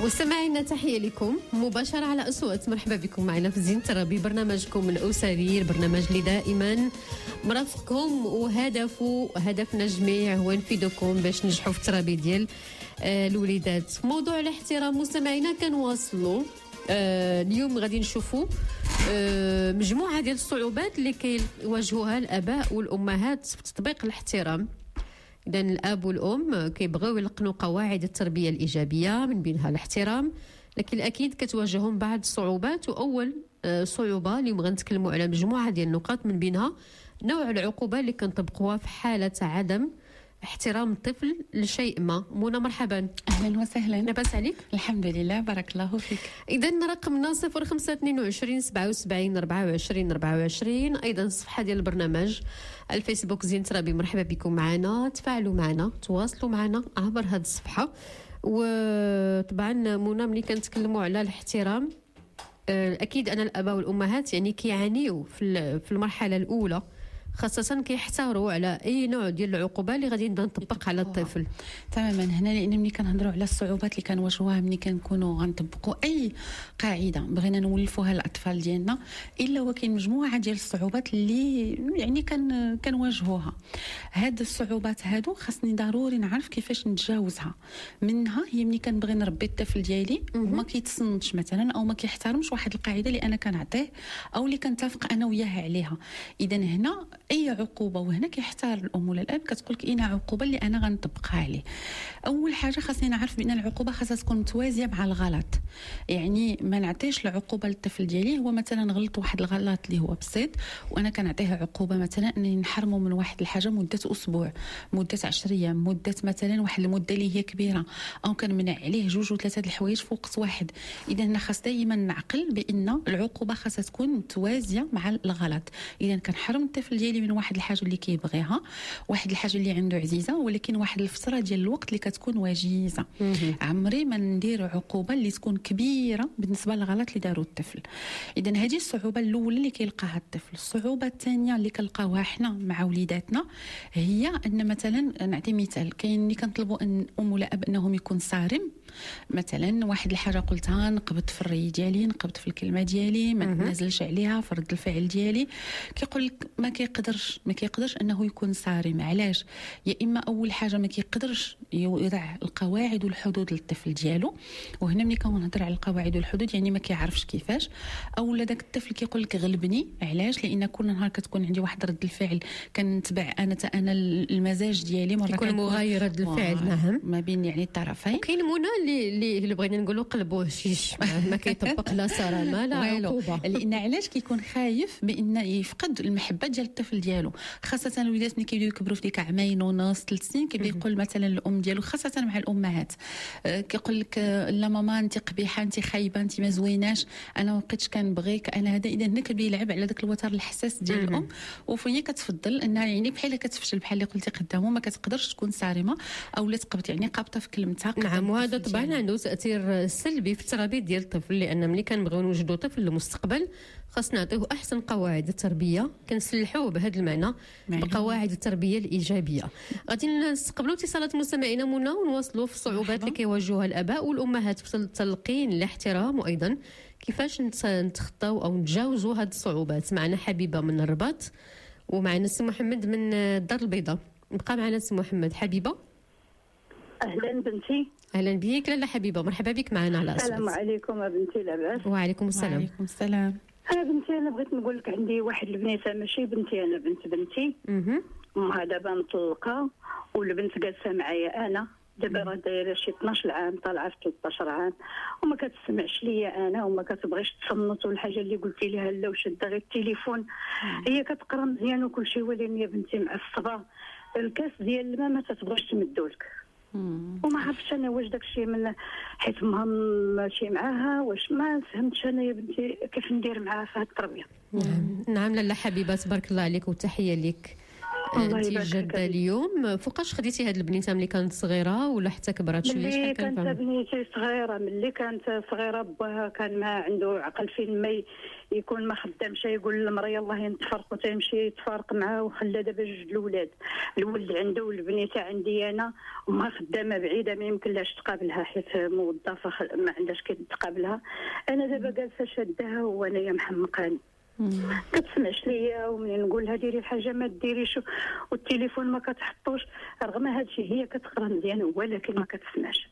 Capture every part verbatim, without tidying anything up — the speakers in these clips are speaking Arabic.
مستمعينا تحية لكم مباشرة على أصوات. مرحبا بكم معنا في زين ترابي، برنامجكم الأسري، البرنامج اللي دائما مرافقكم وهدفه هدفنا الجميع هو نفيدكم باش ننجحوا في الترابي ديال آه الوليدات. في موضوع الاحترام مستمعينا كنواصلوا آه اليوم غادي نشوفوا آه مجموعة ديال الصعوبات اللي كيواجهوها الآباء والأمهات في تطبيق الاحترام. إذا الأب والأم كيبغيو يلقنوا قواعد التربية الإيجابية من بينها الاحترام، لكن أكيد كتواجههم بعض الصعوبات. وأول صعوبة اليوم غنتكلموا على مجموعة ديال النقاط من بينها نوع العقوبة اللي كنطبقوها في حالة عدم احترام الطفل لشيء ما. منى مرحبا. اهلا وسهلا. لاباس عليك؟ الحمد لله بارك الله فيك. اذا رقمنا صفر خمسة اثنين وعشرين سبعة وسبعين أربعة وعشرين أربعة وعشرين، ايضا الصفحه ديال البرنامج الفيسبوك زين ترابي. مرحبا بكم معنا، تفاعلوا معنا، تواصلوا معنا عبر هذه الصفحه. وطبعا منى ملي كنتكلموا على الاحترام اكيد انا الاباء والامهات يعني كيعانيوا في في المرحله الاولى خاصة كيحتاروا على أي نوع ديال العقوبة اللي غادي نبدا نطبق على الطفل. تماما. هنا لأن ملي كنهضروا على الصعوبات اللي كنواجهوها ملي كنكونوا غنطبقوا أي قاعدة بغينا نولفوها للأطفال ديالنا، إلا وكاين مجموعة ديال الصعوبات اللي يعني كان كنواجهوها. هاد الصعوبات هادو خاصني ضروري نعرف كيفاش نتجاوزها. منها هي ملي كنبغي نربي الطفل ديالي وما كيتصنتش مثلا أو ما كيحترمش واحد القاعدة اللي أنا كنعطيه أو اللي كنتفق أنا وياه عليها. إذا هنا اي عقوبه، وهنا كيحتار الام ولا الاب كتقولك اين عقوبه اللي انا غنطبقها عليه. اول حاجه خاصني نعرف بان العقوبه خاصها تكون متوازيه مع الغلط. يعني ما نعطيش العقوبه للطفل ديالي هو مثلا غلط واحد الغلط اللي هو بسيط وانا كنعطيه عقوبه مثلا اني نحرمه من واحد الحاجه مده اسبوع، مده عشرة ايام، مده مثلا واحد المده اللي هي كبيره، او كنمنع عليه جوج وثلاثه د الحوايج في وقت واحد. اذا هنا خاص دائما نعقل بان العقوبه خاصها تكون متوازيه مع الغلط. اذا كنحرم الطفل ديالي من واحد الحاجه اللي كيبغيها، واحد الحاجه اللي عنده عزيزه، ولكن واحد الفتره ديال الوقت اللي كتكون وجيزه. عمري ما ندير عقوبه اللي تكون كبيره بالنسبه للغلط اللي دارو الطفل. اذا هذه الصعوبه الاولى اللي كيلقاها الطفل. الصعوبه الثانيه اللي كنلقاوها حنا مع وليداتنا هي ان مثلا نعطي مثال، كاين اللي كنطلبوا ان ام ولا اب انهم يكون صارم. مثلا واحد الحاجه قلتها نقبض في الري ديالي، نقبض في الكلمه ديالي، ما ننزلش عليها في رد الفعل ديالي. كيقول لك ما كيقدرش ما كيقدرش انه يكون صارم. علاش؟ يا اما اول حاجه ما كيقدرش يوضع القواعد والحدود للطفل ديالو، وهنا ملي كنهضر على القواعد والحدود يعني ما كيعرفش كيفاش. او داك الطفل كيقول لك غلبني. علاش؟ لان كل نهار كتكون عندي واحد رد الفعل كنتبع انا تا انا المزاج ديالي، مره كيكون مغاير رد الفعل نعم ما بين يعني الطرفين. وكاين منى اللي اللي بغينا نقولوا قلبوه شيش ما كيطبق لا صرامه لا عقوبه. لان علاش كيكون خايف بان يفقد المحبه ديال الطفل ديالو. خاصه الوليدات ملي كيبداو يكبروا في ديك عامين ونص ثلاث سنين كيبدا يقول مثلا الام ديالو، خاصه مع الامهات، أه كيقول لك لا ماما انت قبيحه، انت خايبه، انت ما زويناش، انا ما بقيتش كنبغيك، انا هذا. اذا هنا كيبدا يلعب على داك الوتر الحساس ديال الام، وفهي كتفضل انها يعني بحال كتفشل بحال اللي قلتي قدامه، ما كتقدرش تكون صارمه او لا تقبط يعني قابطه في كلمتها. نعم، وهذا طبعا عنده تاثير سلبي في التربيه ديال الطفل، لان ملي كنبغيو نوجدوا طفل للمستقبل خاصنا نعطيه احسن قواعد التربيه، كنسلحوه بهذا المعنى بقواعد التربيه الايجابيه. غادي نستقبلوا اتصالات مستمعينا منى ونواصلوا في الصعوبات اللي كيواجهوها الاباء والامهات في تلقين الاحترام، وايضا كيفاش نتخطاو او نتجاوزوا هذه الصعوبات. معنا حبيبه من الرباط ومعنا سي محمد من الدار البيضاء. بقى معنا سي محمد. حبيبه اهلا بنتي. اهلا بيك لاله حبيبه، مرحبا بك معنا على اساس. السلام عليكم بنتي. لاباس؟ وعليكم السلام. وعليكم السلام. انا بنتي انا بغيت نقول لك عندي واحد البنيته ماشي بنتي، انا بنت بنتي. اها امها دابا مطلقه والبنت جالسه معايا انا دابا راه دايره شي اثناش عام طالعه في ثلاثطاش عام وما كتسمعش ليا انا وما كتبغيش تصنت، والحاجه اللي قلتي لها لا وشاده غير التليفون. هي كتقرا مزيان وكل شيء، ولكن يا بنتي معصبه. الكاس ديال الماء ما تتبغيش تمدولك. وما عرفتش انا واش داكشي من حيت امها ماشي معاها، واش ما فهمتش انا يا بنتي كيف ندير معاها في هاد التربيه. نعم نعم لاله حبيبه، تبارك الله عليك وتحيه لك. انت جده اليوم، فوقاش خديتي هاد البنيته ملي كانت صغيره ولا حتى كبرات شويه؟ ملي كانت بنيتي صغيره، ملي كانت صغيره باها كان ما عنده عقل، فين ما يكون ما خدامش يقول للمراه يلاه نتفرقوا، تيمشي يتفارق معاه وخلى دابا جوج الاولاد، الولد عنده والبنيته عندي انا، وما خدامه بعيده ما يمكنلاش تقابلها حيت موظفه ما عندهاش كي تقابلها. انا دابا جالسه شادها وانايا محمقاني، كتسمعش ليا، ومنين نقول لها ديري الحاجه ما ديريش والتليفون ما كتحطوش، رغم هذا الشيء هي كتقرا مزيان ولكن ما كتسمعش.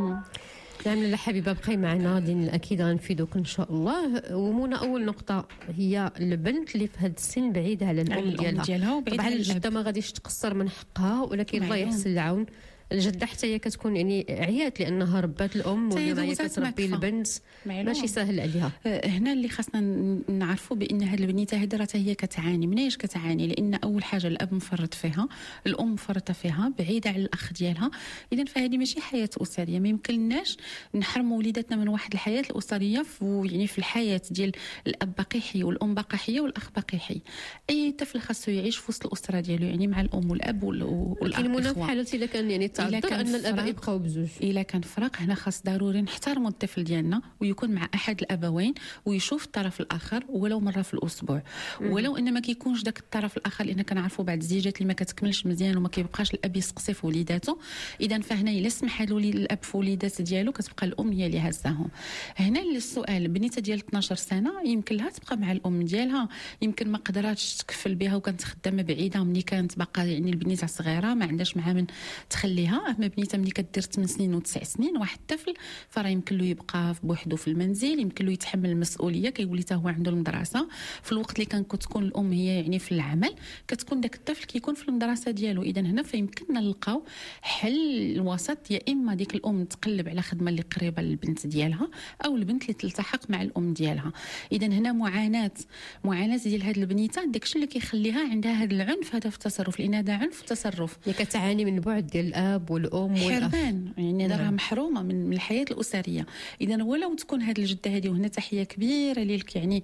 نعم لا حبيبه، بقي معنا غادي اكيد غنفيدوك ان شاء الله. ومنى اول نقطه هي البنت اللي في هذا السن بعيده على الام ديالها, ديالها طبعا الجده ما غاديش تقصر من حقها، ولكن الله يحسن العون. الجده حتى هي كتكون يعني عيات لانها ربات الام ولا هي كتربي البنت، ماشي سهل عليها. هنا اللي خاصنا نعرفوا بان هذه البنيته هذه راه هي كتعاني. مناش كتعاني؟ لان اول حاجه الاب مفرط فيها، الام مفرطه فيها، بعيده على الاخ ديالها. اذا فهذه ماشي حياه اسريه. ما يمكنناش نحرموا وليداتنا من واحد الحياه الاسريه، يعني في الحياه ديال الاب باقي حي والام باقا حيه والاخ باقي حي. اي طفل خاصو يعيش في وسط الاسره ديالو، يعني مع الام والاب والاخ. لكن منى في حالتي الا كان يعني تعذر ان الاباء يبقاو بزوج، الا كان فرق هنا خاص ضروري نحترموا الطفل ديالنا ويكون مع احد الابوين ويشوف الطرف الاخر ولو مره في الاسبوع، ولو ان ما كيكونش داك الطرف الاخر، لان كنعرفوا بعض الزيجات اللي ما كتكملش مزيان وما كيبقاش الاب يسقسي في وليداته. اذا فهنا الا سمح له الاب في وليدات ديالو كتبقى الام هي اللي هزاهم. هنا السؤال، البنيته ديال اثناش سنه يمكن لها تبقى مع الام ديالها، يمكن ما قدراتش تكفل بها وكانت خدامه بعيده ملي كانت باقا يعني البنيته صغيره ما عندهاش معها من تخليها. اما بنيته ملي كدير ثمان سنين وتسع سنين واحد الطفل فراه يمكن له يبقى بوحده في المنزل، يمكن له يتحمل المسؤوليه، كيولي حتى هو عنده المدرسه. في الوقت اللي كان كتكون الام هي يعني في العمل كتكون داك الطفل كيكون في المدرسه ديالو. اذا هنا فيمكننا نلقاو حل الوسط، يا اما ديك الام تقلب على خدمه اللي قريبه للبنت ديالها او البنت اللي تلتحق مع الام ديالها. اذا هنا معاناه معاناه ديال هذه البنيته داكشي اللي كيخليها عندها هذا العنف هذا في التصرف، لان هذا عنف تصرف. هي كتعاني من بعد ديال الاب والام والأخ، حرمان يعني راها محرومه من الحياه الاسريه. اذا ولو تكون هذه الجده هذه، وهنا تحيه كبيره ليك يعني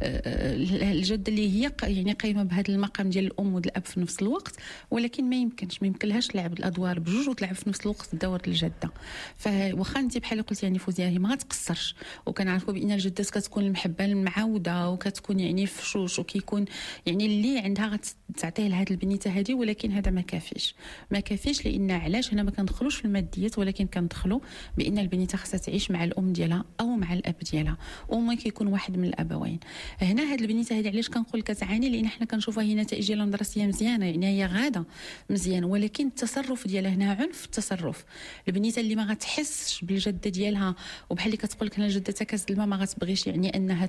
الجده اللي هي يعني قايمه بهذا المقام ديال الام والاب في نفس الوقت، ولكن ما يمكنش ما يمكنلهاش تلعب الادوار بجوج وتلعب في نفس الوقت دور الجده. فواخا انت بحال قلتي يعني فوزيه هي ما غتقصرش، وكنعرفوا بان الجدات كتكون المحبه المعوده وكتكون يعني فشوش وكيكون يعني اللي عندها غتعطيه لهذه البنيته هذه، ولكن هذا ما كافيش ما كافيش لان علاش هنا ما كندخلوش في الماديات، ولكن كندخلوا بان البنيته خاصها تعيش مع الام ديالها او مع الاب ديالها، وما كيكون واحد من الابوين. هنا هذه البنيته هذه علاش كنقول كتعاني؟ لان حنا كنشوفها هي نتائج ديالها المدرسيه مزيانه، يعني هي غاده مزيان، ولكن التصرف ديالها هنا عنف التصرف. البنيته اللي ما غتحسش بالجده ديالها، وبحال اللي كتقول لك انا جدتها كاس الماء ما غتبغيش يعني انها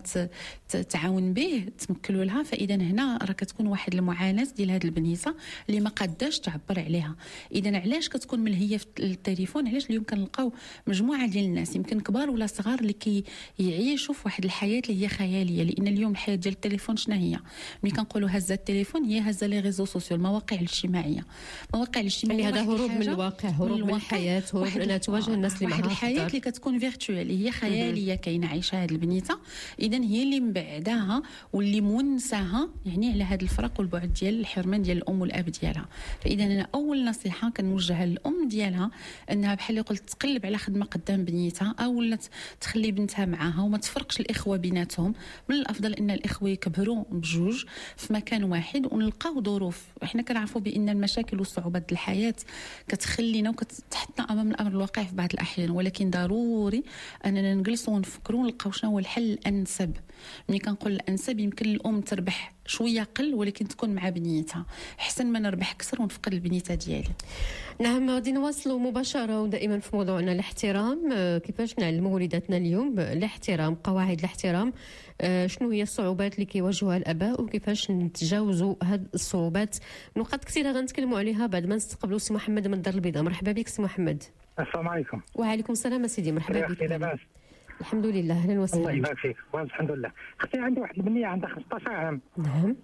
تعاون به تمكلوا لها، فاذا هنا راه كتكون واحد المعاناه ديال هذه البنيته اللي ما قاداش تعبر عليها. اذا علاش كتكون ملهيه في التليفون؟ علاش اليوم كنلقاو مجموعه ديال الناس يمكن كبار ولا صغار اللي كيعيشوا في واحد الحياه اللي هي خياليه، لان اليوم الحياه ديال التليفون شنو هي؟ ملي كنقولوا هزه التليفون هي هزه لي ريزو سوسيو، المواقع الاجتماعيه. المواقع الاجتماعيه يعني هذا هروب من الواقع، هروب من الحياه، هروب من انها تواجه الناس اللي معاها واحد الحياه اللي كتكون فيرتوال، هي خياليه كاينه عايشه هذه البنيته. اذا هي اللي مبعداها واللي منساها يعني على هذا الفرق والبعد ديال الحرمان ديال الام والاب ديالها. فاذا انا اول نصيحه كنوجهها للام ديالها انها بحال اللي قلت تقلب على خدمه قدام بنيتها، او ولا تخلي بنتها معاها وما تفرقش الاخوه بيناتهم. من الافضل ان الاخوه يكبروا بجوج في مكان واحد ونلقاو ظروف. احنا كنعرفوا بان المشاكل والصعوبات الحياه كتخلينا وكتحطنا امام الامر الواقع في بعض الاحيان، ولكن ضروري اننا نجلسوا ونفكروا ونلقاو شنو هو الحل الانسب. ملي كنقول الانسب يمكن الام تربح شويه قل ولكن تكون مع بنيتها، احسن ما نربح كثر ونفقد البنيته ديالي. نعم، غادي نواصلوا مباشره ودائما في موضوعنا الاحترام. كيفاش نعلموا وليداتنا اليوم الاحترام، قواعد الاحترام، شنو هي الصعوبات اللي كيواجهوها الاباء وكيفاش نتجاوزوا هذه الصعوبات؟ نقاط كثيره غنتكلموا عليها بعد ما نستقبلوا سي محمد من الدار البيضاء. مرحبا بك سي محمد. السلام عليكم. وعليكم السلام سيدي، مرحبا بك. لاباس؟ الحمد لله، اهلا وسهلا. الله يبارك فيك. الحمد لله. اختي عندي واحد البنيه عندها خمسطاش عام. نعم.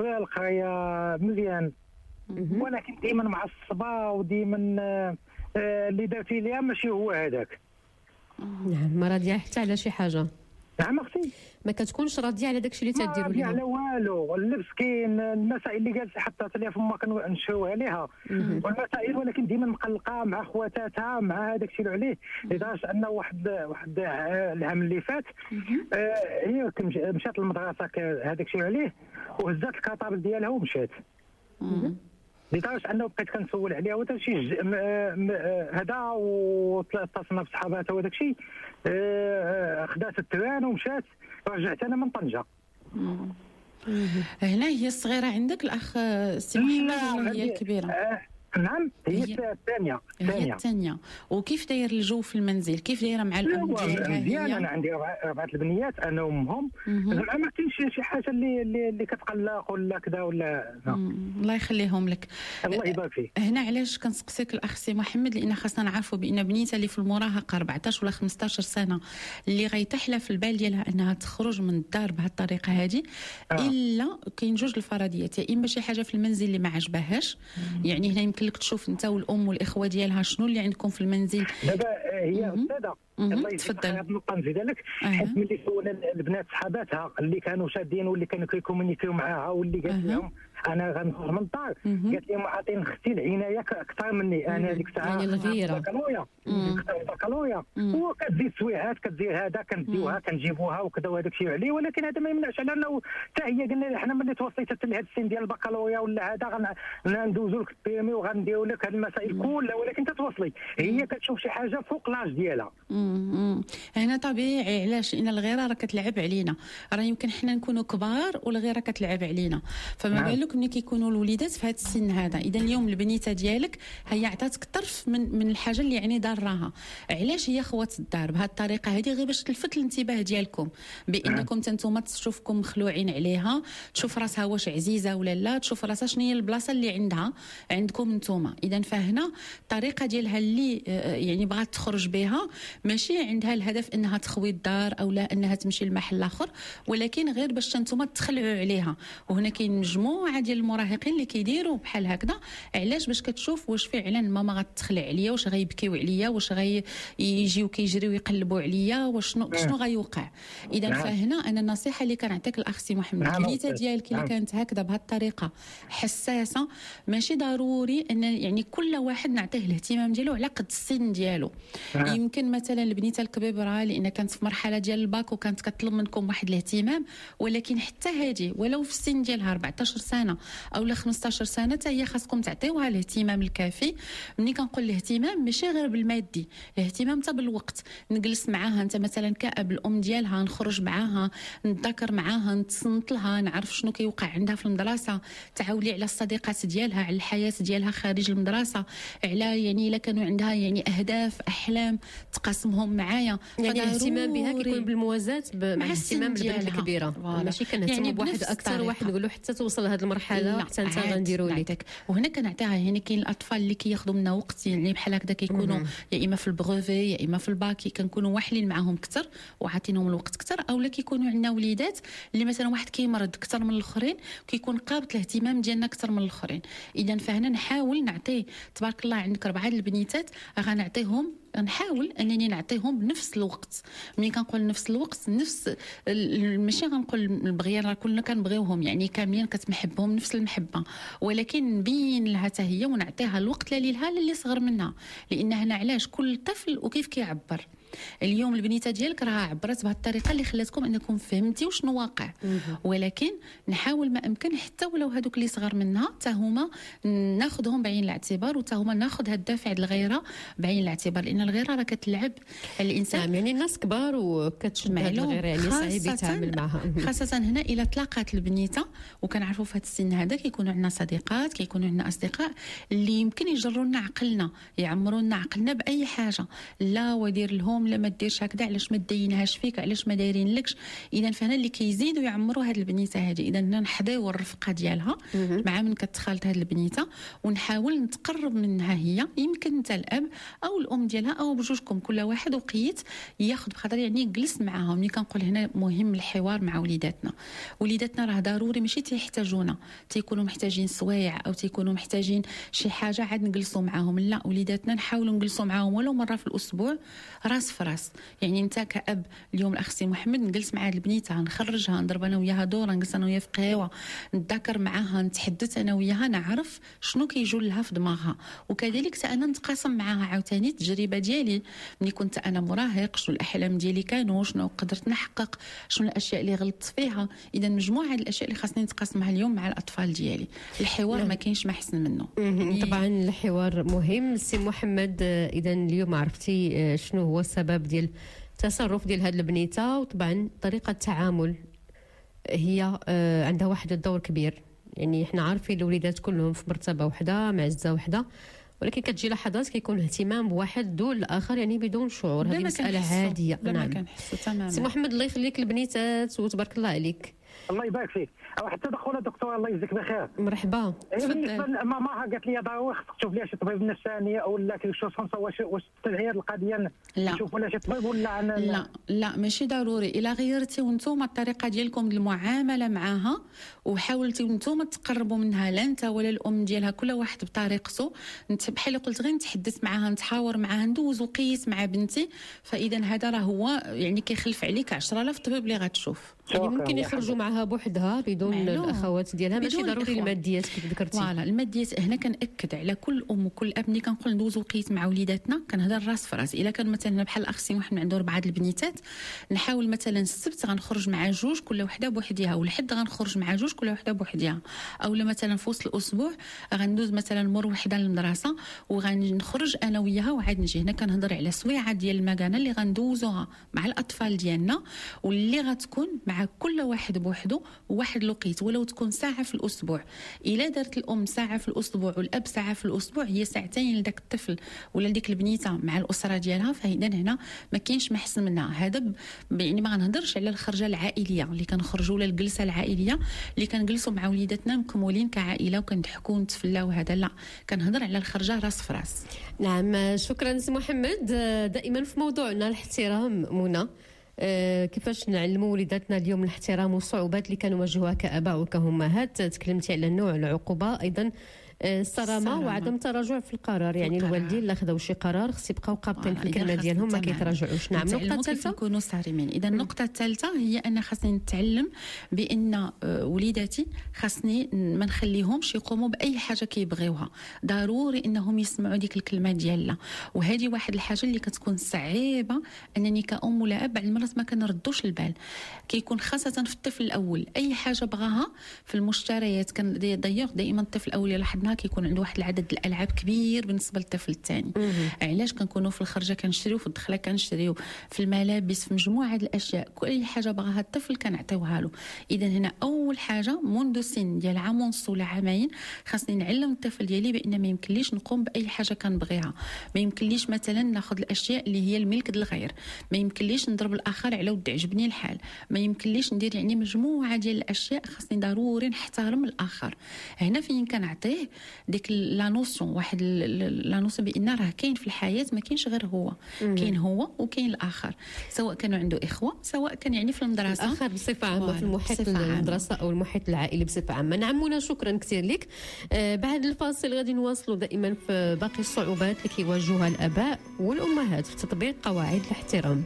القرايه مزيان، ولكن ديما معصبه وديما اللي دارتي ليها ماشي هو هذاك. نعم، ما راضيه حتى على شي حاجه. نعم اختي ما كتكونش راضيه على داكشي اللي تديروا لها على لهم. والو. اللبس كاين، المسائل اللي جالسه حطات ليها فما كنشوها عليها والمسائل، ولكن ديما مقلقه مع خواتاتها مع هذاك الشيء اللي عليه، لدرجه انه واحد واحد العام اللي فات آه هي مشات للمدرسه هذاك الشيء عليه وهزات الكطابل ديالها ومشات. لدرجه انه بقيت كنسول عليها وهذا الشيء هذا، واتصلنا بصحاباتها وهذاك الشيء، خدات التران ومشات. رجعت انا من طنجه. هنا هي الصغيره عندك الاخ سي محمد ولا هي الكبيره؟ آه نعم هي الثانيه. هي الثانيه. وكيف داير الجو في المنزل؟ كيف دايره مع الام ديالها؟ مزيان. انا عندي اربعه البنيات انا وامهم، زعما ما كاينش شي حاجه اللي اللي, اللي كتقلق ولا كذا ولا. الله يخليهم لك. الله يبارك فيك. هنا علاش كنسقسيك الاخ سي محمد؟ لان خاصنا نعرفوا بان بنيتها اللي في المراهقه أربعطاش ولا خمسطاش سنه اللي غيتحلى في البال ديالها انها تخرج من الدار بهذه الطريقه هذه آه. الا كاين جوج الفرضيات، يا اما شي حاجه في المنزل اللي ما عجبهاش، يعني هنا يمكن لك تشوف انت والام والاخوه ديالها شنو اللي عندكم في المنزل. دابا هي استاذه الله تفضل. هذه النقطه نزيدها لك، حيت ملي سولنا البنات صحاباتها اللي كانوا شادين واللي كانوا كيكومونيكيو معاها واللي قالت لهم انا غنخرج من الدار، قالت لهم عاطين اختي العنايه اكثر مني. انا ديك الساعه يعني الغيره بكالوريا بكالوريا وكتزيد سويعات كتدير هذا كنديوها كنجيبوها وكذا وهذاك الشيء عليه، ولكن هذا ما يمنعش على انه حتى هي قلنا حنا ملي توصلت لهذا السن ديال البكالوريا ولا هذا غندوزو لك البيرمي وغنديرو لك هذه المسائل كلها، ولكن تتوصلي هي كتشوف شي حاجه فوق لاج ديالها. هنا طبيعي. علاش؟ لان الغيره راه كتلعب علينا، راه يمكن حنا نكونوا كبار والغيره كتلعب علينا، فما بالك ملي كيكونوا الوليدات في هذا السن هذا. اذا اليوم البنيته ديالك هي عطاتك طرف من من الحاجه اللي يعني ضراها. علاش هي خوات الدار بهذه الطريقه هذه؟ غير باش تلفت الانتباه ديالكم بانكم انتم تشوفكم مخلوعين عليها، تشوف راسها واش عزيزه ولا لا، تشوف راسها شنو هي البلاصه اللي عندها عندكم انتم. اذا فهنا الطريقه ديالها اللي يعني بغات تخرج بها ماشي عندها الهدف انها تخوي الدار او لا انها تمشي لمحل الاخر، ولكن غير باش انتم تخلعوا عليها. وهنا كاين مجموعه ديال المراهقين اللي كيديروا بحال هكذا. علاش؟ باش كتشوف واش فعلا ماما غتخلع عليا، واش غيبكيو عليا، واش غيجيو كيجريو يقلبوا عليا، واش شنو شنو غيوقع. اذا فهنا انا النصيحه اللي كنعطيك الاخ سي محمد، البنيته ديالك اللي كانت هكذا بهذه الطريقه حساسه، ماشي ضروري ان يعني كل واحد نعطيه الاهتمام ديالو على قد السن ديالو. يمكن مثلا البنيته الكبيره لان كانت في مرحله ديال الباك وكانت كتطلب منكم واحد الاهتمام، ولكن حتى هذه ولو في السن ديالها أربعطاش سنه او لا خمسطاش سنه حتى هي خاصكم تعطيوها الاهتمام الكافي. ملي كنقول الاهتمام ماشي غير بالمادي، الاهتمام حتى بالوقت. نجلس معاها انت مثلا كأب الام ديالها، نخرج معاها، نتذاكر معاها، نتصنت لها، نعرف شنو كيوقع عندها في المدرسه، تعاولي على الصديقات ديالها، على الحياه ديالها خارج المدرسه، على يعني الا كانوا عندها يعني اهداف احلام تقاسمهم معايا. يعني الاهتمام بها كيكون بالموازاه مع الاهتمام بالبنت الكبيره، ماشي كنهتم يعني بواحد اكثر واحد نقولوا حتى توصل لهذه المرحله حتى انت غنديروا لك. وهنا كنعطيها يعني كاين الاطفال اللي كياخذوا منا وقت يعني بحال هكذا كيكونوا يا اما في البروفي يا اما في الباكي، كنكونوا واحلين معاهم اكثر وعاطينهم الوقت اكثر، اولا كيكونوا عندنا وليدات اللي مثلا واحد كيمرض اكثر من الاخرين كيكون قابل الاهتمام ديالنا اكثر من الاخرين. اذا فهنا نحاول نعطيه، تبارك الله عندك اربعه البنيتات غنعطيهم، نحاول انني نعطيهم بنفس الوقت. ملي كنقول نفس الوقت نفس ماشي غنقول البغيان، راه كلنا كنبغيوهم يعني كاملين كتمحبهم نفس المحبه، ولكن نبين لها حتى هي ونعطيها الوقت لا ليها لا اللي صغر منها. لان هنا علاش كل طفل وكيف كيعبر. اليوم البنيته ديالك راه عبرت بهذه الطريقه اللي خلاتكم انكم فهمتيوا شنو واقع، ولكن نحاول ما امكن حتى ولو هذوك اللي صغر منها حتى هما ناخذهم بعين الاعتبار، وتا هما ناخذ هذا الدافع د الغيره بعين الاعتبار، لان الغيره راه كتلعب الانسان. يعني الناس كبار وكتشد الغيره يعني صعيب يتعامل معها، خاصه هنا الا تلاقات البنيته. وكنعرفوا في هذا السن هذا كيكونوا عندنا صديقات، كيكونوا عندنا اصدقاء اللي يمكن يجروا لنا عقلنا، يعمروا لنا عقلنا باي حاجه، لا ودير لهم لا ما ديرش هكذا، علاش ما دينهاش فيك، علاش ما دايرين لكش. اذا فهنا اللي كيزيدوا يعمروا هذه البنيته هذه. اذا نحضيو الرفقه ديالها مع من كتخالط هذه البنيته، ونحاول نتقرب منها هي. يمكن انت الاب او الام ديالها او بجوجكم كل واحد وقيت ياخذ بخاطر يعني يجلس معاهم. ملي كنقول هنا مهم الحوار مع وليداتنا. وليداتنا راه ضروري ماشي تيحتاجونا تيكونوا محتاجين سوايع او تيكونوا محتاجين شي حاجه عاد نجلسوا معاهم، لا وليداتنا نحاولوا نجلسوا معاهم ولو مره في الاسبوع راس راس في راس. يعني انت كأب اليوم الاخ سي محمد نجلس مع هاد البنيته نخرجها نضرب انا وياها دوره نجلس انا وياها في قهوه نتذاكر معاها نتحدث انا وياها نعرف شنو كيجول لها في دماغها. وكذلك انا نتقاسم معاها عاوتاني التجربه ديالي ملي كنت انا مراهق شنو الاحلام ديالي كانوا شنو قدرت نحقق شنو الاشياء اللي غلطت فيها. اذا مجموعه الاشياء اللي خاصني نتقاسمها اليوم مع الاطفال ديالي. الحوار ما كاينش ما احسن منه. طبعا الحوار مهم. سي محمد اذا اليوم عرفتي شنو هو السبب ديال التصرف ديال هاد البنيته، وطبعا طريقه التعامل هي عندها واحد الدور كبير. يعني احنا عارفين الوليدات كلهم في مرتبه واحده معزه واحده، ولكن كتجي لحظات كيكون الاهتمام بواحد دون الاخر يعني بدون شعور. هذه مساله عاديه. نعم تماما. سي محمد الله يخليك البنيتات وتبارك الله عليك. الله يبارك فيك. واحد التدخل دكتور الله يجزيك بخير. مرحبا. بالنسبه لماماها قالت لي ضروري خصك تشوف ليها شي طبيب نفساني او لا كيف شو خمسه واش واش تغير القضيه نشوف ولا شي طبيب ولا أنا لا لا ماشي ضروري. الا غيرتيو نتوما الطريقه ديالكم المعامله معها وحاولتوا نتوما تقربوا منها لا انت ولا الام ديالها كل واحد بطريقته، انت بحال قلت غير نتحدث معها نتحاور معها ندوز وقيس مع بنتي، فاذا هذا راه هو يعني كيخلف عليك عشرة آلاف طبيب اللي غتشوف. يعني ممكن يخرجوا معها بوحدها بدون معلوم. الاخوات ديالها ماشي ضروري الماديات كيف ذكرتي. فوالا الماديات هنا كنأكد على كل ام وكل اب ملي كنقول ندوزو قيت مع وليداتنا كنهضر راس في راس. الا كان مثلا بحال الاخ سي محمد عنده اربعه البنيتات نحاول مثلا السبت غنخرج مع جوج كل وحده بوحدها، والحد غنخرج مع جوج كل وحده بوحدها، او مثلا في وسط الاسبوع غندوز مثلا مر وحده للمدرسه وغنخرج انا وياها وعاد نجي. هنا كنهضر على سويعه ديال المكانه اللي غندوزوها مع الاطفال ديالنا واللي غتكون مع كل واحد بوحده واحد لقيت ولو تكون ساعه في الاسبوع. الا دارت الام ساعه في الاسبوع والاب ساعه في الاسبوع هي ساعتين لذاك الطفل ولا لديك البنيته مع الاسره ديالها، فاذا هنا ما كاينش ما احسن منها. هذا يعني ما غنهضرش على الخرجه العائليه اللي كنخرجوا ولا الجلسه العائليه اللي كنجلسوا مع وليداتنا مكمولين كعائله وكنضحكوا ونتفلاو، هذا لا، كنهضر على الخرجه راس في راس. نعم شكرا سي محمد. دائما في موضوعنا الاحترام منى، أه كيفاش نعلموا وليداتنا اليوم الاحترام والصعوبات اللي كنواجهوها كاباء وكأمهات. تكلمتي على النوع العقوبه، ايضا الصرامه وعدم تراجع في القرار. يعني الوالدين اللي خذوا شي قرار خص يبقاو قابطين في الكلمه ديالهم ما كيتراجعوش. نعم. النقطه الثالثه نكونوا صارمين. اذا النقطه الثالثه هي ان خاصني نتعلم بان وليداتي خاصني ما نخليهمش يقوموا باي حاجه كيبغيوها، ضروري انهم يسمعوا ديك الكلمه ديالنا. وهذه واحد الحاجه اللي كتكون صعيبه انني كأم ولا اب بعض المرات ما كنردوش البال. كيكون خاصه في الطفل الاول اي حاجه بغاها في المشتريات كان دايوغ دائما الطفل الاول لاحظنا كيكون عنده واحد العدد الالعاب كبير بالنسبه للطفل الثاني. علاش كنكونوا في الخرجه كنشريو في الدخله كنشريو في الملابس في مجموعه الاشياء كل حاجه بغاها الطفل كنعطيوها له. اذا هنا اول حاجه منذ سن ديال عام ونص ولا عامين خاصني نعلم الطفل ديالي بان ما يمكنليش نقوم باي حاجه كنبغيها، ما يمكنليش مثلا ناخذ الاشياء اللي هي الملك ديال الغير، ما يمكنليش نضرب الاخر على ود عجبني الحال، ما يمكنليش ندير يعني مجموعه ديال الاشياء خاصني ضروري نحترم الاخر. هنا فين كنعطيه ديك لا نوسيون واحد لا نوسيون بان راه كاين في الحياه ما كاينش غير هو، كاين هو وكاين الاخر، سواء كانوا عنده اخوه سواء كان يعني في المدرسه الاخر بصفه عامه في المحيط المدرسه او المحيط العائلي بصفه عامه. نعم منى شكرا كثير لك. آه بعد الفاصل غادي نواصلوا دائما في باقي الصعوبات اللي كيواجهوها الاباء والامهات في تطبيق قواعد الاحترام.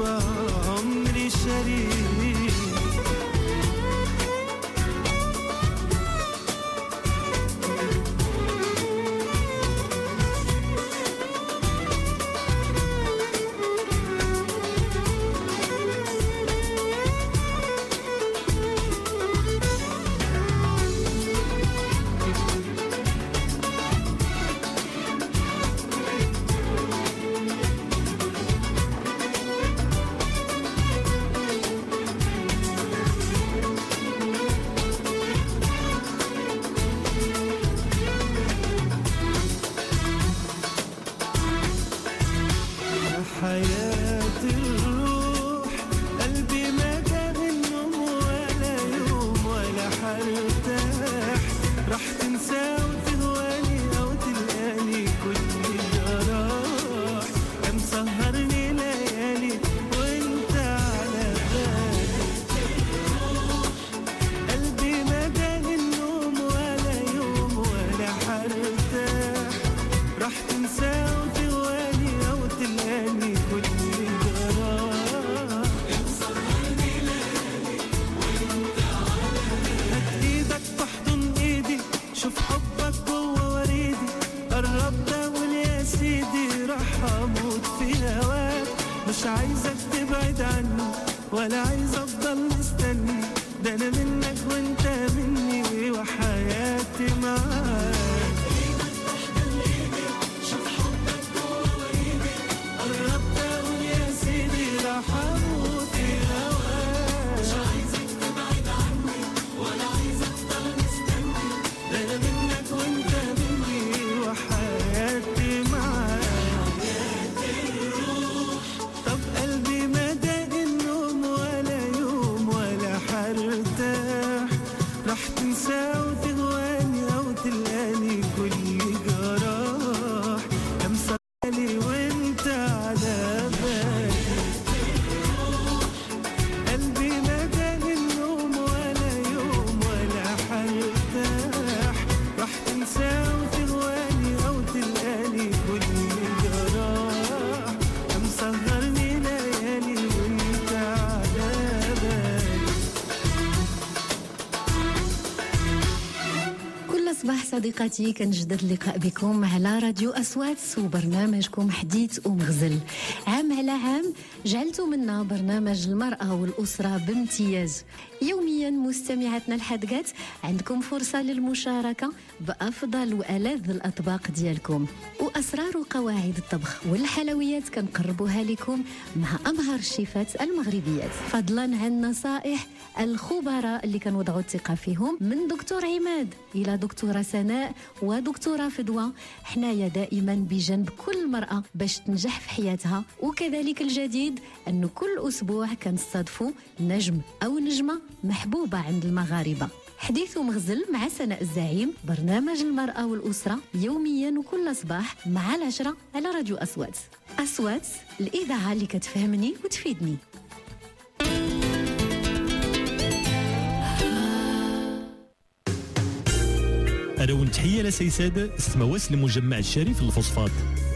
وعمري شريك. حياة الروح قلبي ما كان النوم ولا يوم ولا حرتاح، راح تنسى وتهواني أو تلقاني كل جراح، كان سهرني ليالي وانت على بالي. قلبي ما كان النوم ولا يوم ولا حرتاح، راح تنسى وتهواني أو تلقاني كل جراح، كان سهرني ليالي وانت على بالي. هات ايدك تحضن ايدي، شوف حبك جوا وريدي، قرب داول يا سيدي، راح اموت في هواك. مش عايزك تبعد عني ولا عايز افضل مستني، ده انا منك وانت مني وحياتي معاك. صديقاتي، كنجدد اللقاء بكم على راديو أصوات وبرنامجكم حديث ومغزل. عام على عام جعلت منا برنامج المرأة والأسرة بامتياز. يوميا مستمعاتنا الحدقات عندكم فرصة للمشاركة بأفضل وألذ الأطباق ديالكم، وأسرار وقواعد الطبخ والحلويات كنقربوها لكم مع أمهر الشيفات المغربيات، فضلا عن نصائح الخبراء اللي كنوضعوا الثقة فيهم، من دكتور عماد إلى دكتورة سناء ودكتورة فدوى. حنايا دائما بجنب كل مرأة باش تنجح في حياتها. وكذلك الجديد أنه كل أسبوع كنستضيفوا نجم أو نجمة محبوبة عند المغاربة. حديث ومغزل مع سناء الزعيم، برنامج المرأة والأسرة، يوميا وكل صباح مع العشرة على راديو أصوات. أصوات، الإذاعة اللي كتفهمني وتفيدني. ألو تحية لسيساد استمواس لمجمع الشريف الفوسفات.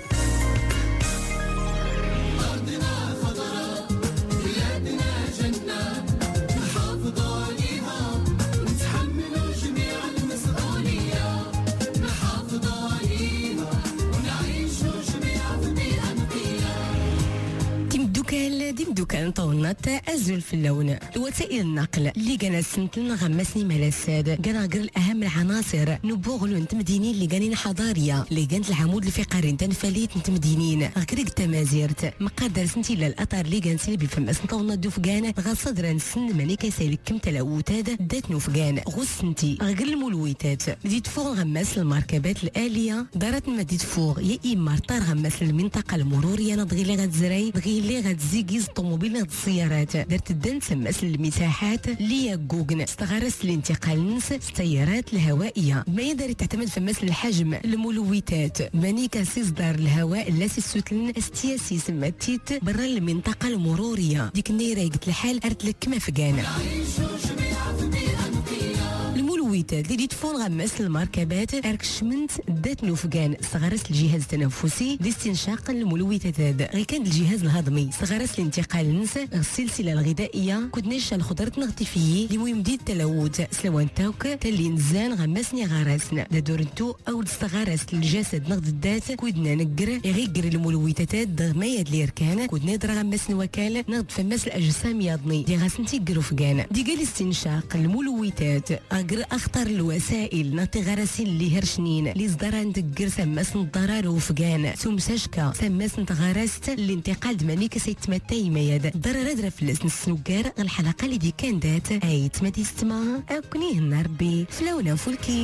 ديم دوكان طونات أزول في اللون. وسائل النقل اللي كان سنتلنا غمسني مال الساد كان غير الأهم العناصر نبوغلو نتمدينين اللي كانين حضارية اللي كانت العمود الفقري تنفليت نتمدينين غير تمازيرت مقدر سنتي للأطار اللي كان سيل بالفماس نطونا دوفكان غا صدر نسن ماني كيسالك كم تلاوتاد دات نوفكان غسنتي غير الملويتات ديت فوق غماس المركبات الآلية دارت ما ديت فوق يا إما طار غماس المنطقة المرورية نضغي لي غتزري ضغي لي غتزيكيز الطوموبيل السيارات درت الدن تسمس المساحات اللي جوجن استغرس الانتقال نس السيارات الهوائيه ما يقدر تعتمد في مثل الحجم الملوثات ماني كاسيس دار الهواء اللاسي السوتلن استياسي سماتيت برا المنطقه المروريه ديك النيره قلت الحال ارت لك كما فقانا الملويتات اللي تفون غمس المركبات اركشمنت دات نوفقان صغرس الجهاز التنفسي لاستنشاق الملويتات غير كان الجهاز الهضمي صغرس الانتقال النس السلسله الغذائيه كدناش الخضره نغتيفيه اللي مهم دي التلوث سلوان تاوك تالي نزان غمسني غراسنا دادورنتو او استغرس الجسد نغد الدات كودنا نقر يغيقر الملويتات دغمايا الاركان كودنا در غمس وكال نغد فماس الاجسام يضني دي غاسنتي قروفقان دي قال استنشاق الملويتات اقر اخطر الوسائل نعطي غراسين اللي هرشنين اللي صدران تقر سماس الضرر وفقان سمساشكا سماس نتغرست الانتقال دماني كسيتمتاي مياد ضرر درا فلس نسنوكار الحلقه اللي دي كان دات ايت ما تسمع اكنيه نربي فلونا فولكي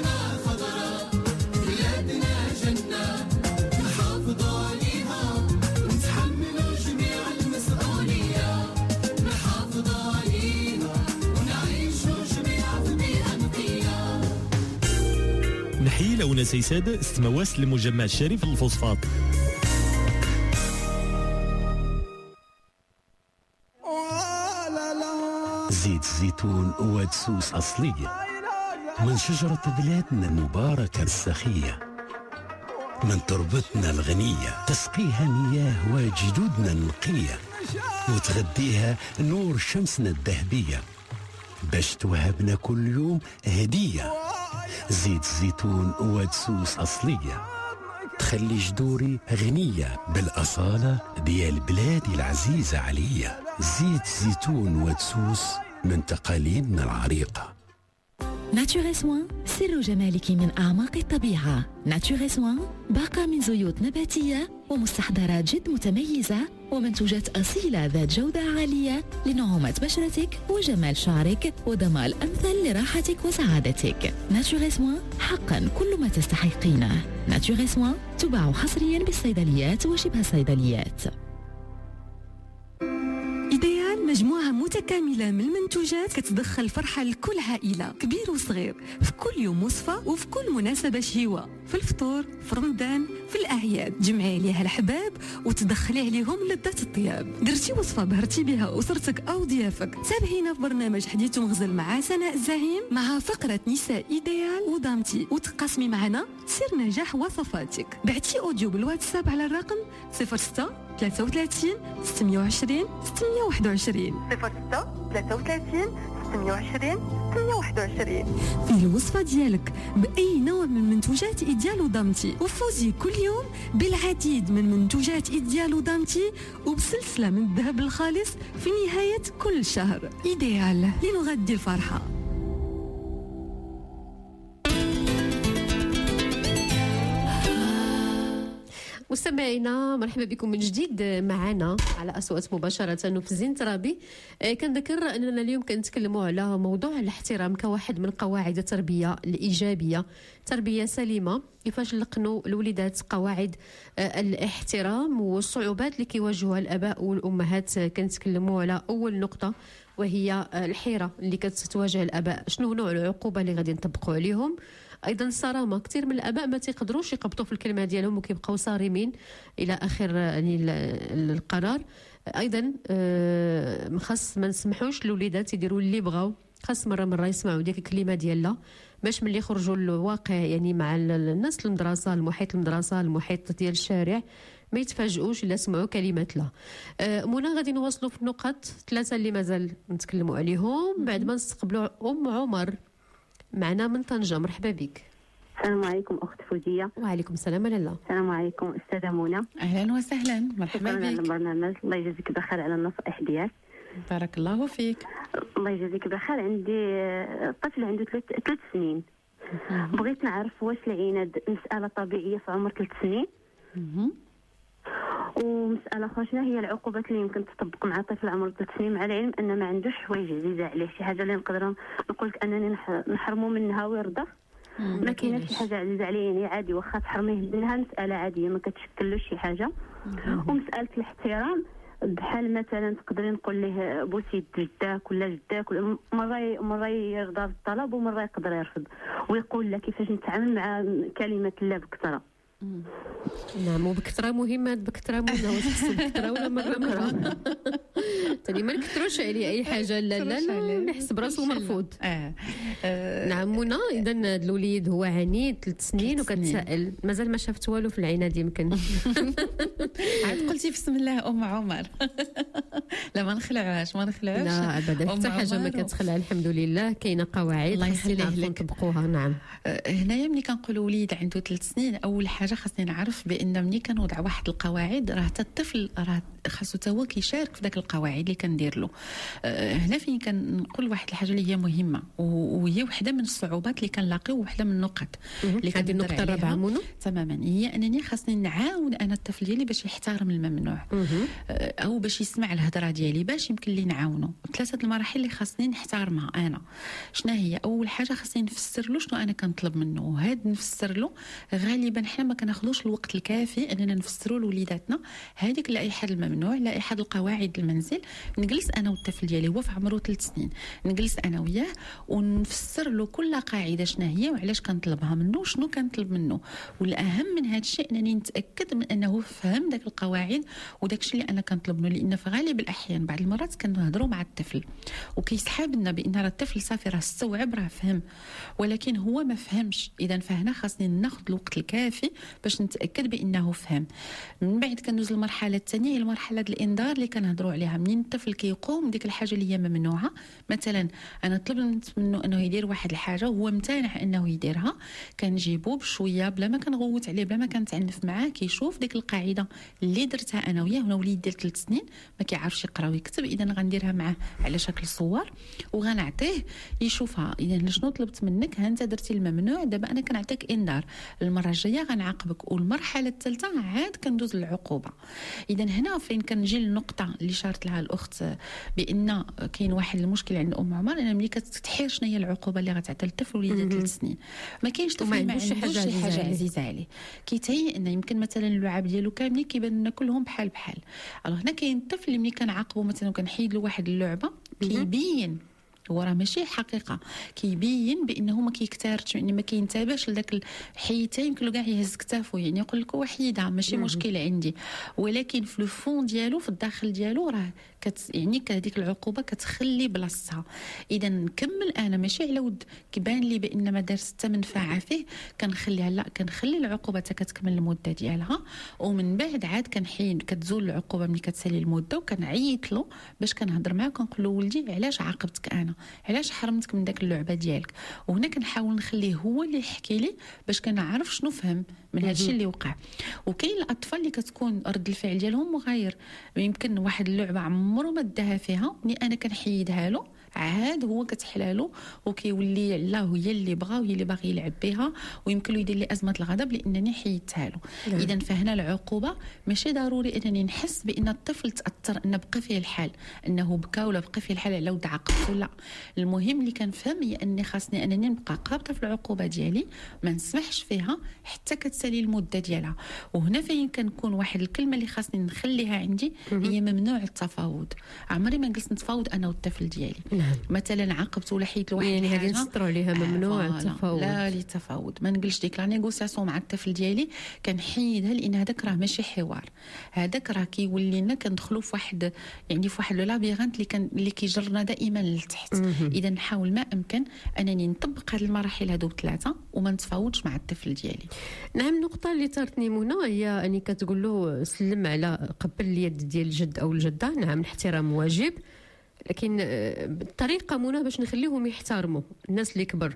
نحيي لونا سيساد استمواس لمجمع الشريف الفوسفات. زيت الزيتون ودسوس أصلية من شجرة بلادنا المباركة السخية، من تربتنا الغنية تسقيها مياه وجدودنا النقية، وتغديها نور شمسنا الذهبية باش توهبنا كل يوم هدية. زيت الزيتون ودسوس أصلية تخلي جدوري غنية بالأصالة ديال بلادي العزيزة عليا. زيت زيتون ودسوس من تقاليدنا العريقة. ناتوري سوان سر جمالك من أعماق الطبيعة. ناتوري سوان باقة من زيوت نباتية ومستحضرات جد متميزة ومنتوجات أصيلة ذات جودة عالية لنعومة بشرتك وجمال شعرك وضمان أمثل لراحتك وسعادتك. ناتوري سوان حقا كل ما تستحقينه. ناتوري سوان تباع حصريا بالصيدليات وشبه الصيدليات. مجموعة متكاملة من المنتوجات كتدخل فرحة لكل عائلة كبير وصغير في كل يوم وصفة وفي كل مناسبة شهيوة، في الفطور، في رمضان، في الأعياد. جمعي عليها الأحباب وتدخلي عليهم لذة الطياب. درتي وصفة بهرتي بها أسرتك أو ضيافك، تابعينا في برنامج حديث ومغزل مع سناء الزعيم مع فقرة نساء إيديال ودامتي وتقاسمي معنا سر نجاح وصفاتك. بعتي أوديو بالواتساب على الرقم صفر ستة ثلاثة وثلاثين ستمية وعشرين ستمية وواحد وعشرين صفر ستة ثلاثة وثلاثين ستمية وعشرين ستمية وواحد وعشرين. في الوصفة ديالك بأي نوع من منتوجات إيديال ودامتي، وفوزي كل يوم بالعديد من منتوجات إيديال ودامتي وبسلسلة من الذهب الخالص في نهاية كل شهر. إيديال لنغذي الفرحة. مستمعينا مرحبا بكم من جديد معنا على أصوات مباشرة في زين ترابي. كنذكر أننا اليوم كنتكلموا على موضوع الاحترام كواحد من قواعد التربية الإيجابية، تربية سليمة، كيفاش نلقنوا الوليدات قواعد الاحترام والصعوبات اللي كيواجهوها الآباء والأمهات. كنتكلموا على أول نقطة وهي الحيرة اللي كتواجه الآباء، شنو نوع العقوبة اللي غادي نطبقوا عليهم. ايضا الصرامه، كثير من الاباء ما تيقدروش يقبطوا في الكلمه ديالهم وكيبقاو صارمين الى اخر يعني القرار. ايضا خاص ما نسمحوش للوليدات يديروا اللي بغاو، خاص مره مره يسمعوا ديك الكلمه ديالها باش ملي يخرجوا للواقع يعني مع الناس المدرسه، المحيط المدرسه، المحيط ديال الشارع، ما يتفاجئوش الا سمعوا كلمات لا. منى غادي نواصلوا في النقط ثلاثه اللي مازال نتكلموا عليهم بعد ما نستقبلوا ام عمر معنا من طنجة. مرحبا بك. السلام عليكم أخت فوزية. وعليكم السلام لاله. السلام عليكم أستاذة منى. أهلا وسهلا، مرحبا بك. شكرا على البرنامج، الله يجازيك بخير على النصائح ديالك. بارك الله فيك. الله يجازيك بخير. عندي طفل عنده ثلاث ثلاث سنين. بغيت نعرف واش العناد مسألة طبيعية في عمر ثلاث سنين؟ ومسألة أخرى، شنو هي العقوبات اللي يمكن تطبق مع طفل عمره ثلاث سنين مع العلم أن ما عندوش حوايج عزيزة عليه، شي حاجة اللي نقدر نقول لك أنني نحرمه منها ويرضى؟ ما كايناش شي حاجة عزيزة عليه، يعني عادي واخا تحرميه منها مسألة عادية ما كتشكلوش شي حاجة. ومسألة الاحترام بحال مثلا تقدري نقول له بوسي جداك ولا جداك، مرة مرة يرضى بالطلب ومرة يقدر يرفض، ويقول لك كيفاش نتعامل مع كلمة لا بكثرة. نعم، وبكثرة مهمة، بكثرة مهمة، واش خصو بكثرة ولا مرة مرة؟ تاني ما نكثروش عليه اي حاجه، لا لا لا نحس براسو مرفوض. اه, آه. نعم منى، اذا هذا الوليد هو عنيد ثلاث سنين وكتسائل، مازال ما شافت والو في العناد يمكن. عاد قلتي بسم الله ام عمر. لا ما نخلعوهاش ما نخلعوش، لا ابدا حتى حاجه ما كتخلع الحمد لله، كاينه قواعد الله يخليه لك نطبقوها. نعم هنايا ملي كنقولوا وليد عنده ثلاث سنين، اول حاجه خاصني نعرف بان ملي كنوضع واحد القواعد راه حتى الطفل راه خاصو تا هو كيشارك في داك القواعد اللي كندير له. هنا فين كنقول واحد الحاجه اللي هي مهمه وهي وحده من الصعوبات اللي كنلاقيو، وحده من النقط اللي هذه النقطه الرابعه منى تماما، هي انني خاصني نعاون انا الطفل ديالي باش يحترم الممنوع او باش يسمع الهضره ديالي، باش يمكن لي نعاونو. ثلاثه المراحل اللي خاصني نحترمها انا شنو هي؟ اول حاجه خاصني نفسر له شنو انا كنطلب منه، وهذا نفسر له غالبا حنا ما كناخذوش الوقت الكافي اننا نفسروا لوليداتنا هذيك اللائحه الممنوع، لائحه القواعد المنزل. نجلس انا والطفل ديالي هو في عمره ثلاث سنين، نجلس انا وياه ونفسر له كل قاعده شنو هي وعلاش كنطلبها منه وشنو كنطلب منه. والاهم من هذا الشيء انني نتاكد من انه فهم داك القواعد وداك الشيء اللي انا كنطلب منه، لان في غالب الاحيان بعض المرات كنهضروا مع الطفل وكيسحاب لنا بان راه الطفل صافي راه استوعب راه فهم، ولكن هو ما فهمش. اذا فهنا خاصني ناخذ الوقت الكافي باش نتاكد بانه فهم. من بعد كندوز المرحله الثانيه هي مرحله الانذار اللي كنهضروا عليها. منين الطفل كيقوم ديك الحاجه اللي هي ممنوعه، مثلا انا طلبت منه انه يدير واحد الحاجه وهو متانح انه يديرها، كنجيبو بشويه بلا ما كنغوت عليه بلا ما كنتعنف معاه، كيشوف ديك القاعده اللي درتها انا وياه. هنا وليد ديال ثلاث سنين ما كيعرفش يقرا ويكتب، اذا غنديرها معاه على شكل صور وغنعطيه يشوفها. اذا شنو طلبت منك؟ ها انت درتي الممنوع، دابا انا كنعطيك انذار، المره الجايه غنعاقبك. والمرحله الثالثه عاد كندوز للعقوبه. اذا هنا فين كنجي للنقطه اللي شارت لها الاخت بان كاين واحد المشكل عند ام عمر، انا ملي كتحير شنو هي العقوبه اللي غتعطى للطفل وليد ثلاث سنين، ما كاينش طفل ما عندوش شي حاجه, حاجة عزيزه عليه، كيتهيأ ان يمكن مثلا اللعاب ديالو كاملين كيبان لنا كلهم بحال بحال. الوغ هنا كاين الطفل اللي ملي كنعاقبو مثلا وكنحيد له واحد اللعبه كيبين هو راه ماشي حقيقه، كيبين بانه ما كيكتارش، يعني ما كينتبهش لذاك الحيته، يمكن له كاع يهز كتافو يعني يقول لك وحيده ماشي مشكل عندي، ولكن في الفون ديالو في الداخل ديالو راه كت يعني هذيك العقوبه كتخلي بلاصتها. اذا نكمل انا ماشي على ود كيبان لي بان ما دار حتى منفعه فيه كنخليها، لا كنخلي العقوبه حتى كتكمل المده ديالها، ومن بعد عاد كنحيد كتزول العقوبه ملي كتسالي المده، وكنعيط له باش كنهضر معاه كنقول له ولدي علاش عاقبتك انا، علاش حرمتك من داك اللعبه ديالك. وهنا كنحاول نخليه هو اللي يحكي لي باش كنعرف شنو فهم من هذا الشيء اللي وقع. وكاين الاطفال اللي كتكون رد الفعل ديالهم مغاير، يمكن واحد اللعبه عمره ما داها فيها، ملي انا كنحيدها له عاد هو كتحلالو وكيولي علاه هي اللي بغا وهي اللي باغي يلعب بها، ويمكن له يدير لي ازمه الغضب لانني حيدتها له. اذا فهنا العقوبه ماشي ضروري انني نحس بان الطفل تاثر ان بقى فيه الحال انه بكى ولا بقى فيه الحال على ود عاقبته، لا. المهم اللي كنفهم هي اني خاصني انني نبقى قابضه في العقوبه ديالي، ما نسمحش فيها حتى كتسالي المده ديالها. وهنا فين كنكون واحد الكلمه اللي خاصني نخليها عندي هي ممنوع التفاوض. عمري ما نجلس نتفاوض انا والطفل ديالي، مثلا عاقبت ولا حيت لواحد يعني هذه نسطروا عليها ممنوع آه التفاوض. لا للتفاوض ما نقلش ديك لا نيغوسياسيون مع الطفل ديالي، كنحيدها لان هذاك راه ماشي حوار، هذاك راه كيولي لنا كندخلوا في واحد يعني في واحد لابيرانت اللي كان اللي كيجرنا دائما للتحت. اذا نحاول ما امكن انني نطبق هذه المراحل هذو ثلاثه وما نتفاوضش مع الطفل ديالي. نعم. النقطه اللي طارتني منى هي اني كتقول له سلم على قبل اليد ديال الجد او الجده، نعم الاحترام واجب، لكن الطريقه منى باش نخليهم يحترموا الناس اللي كبر،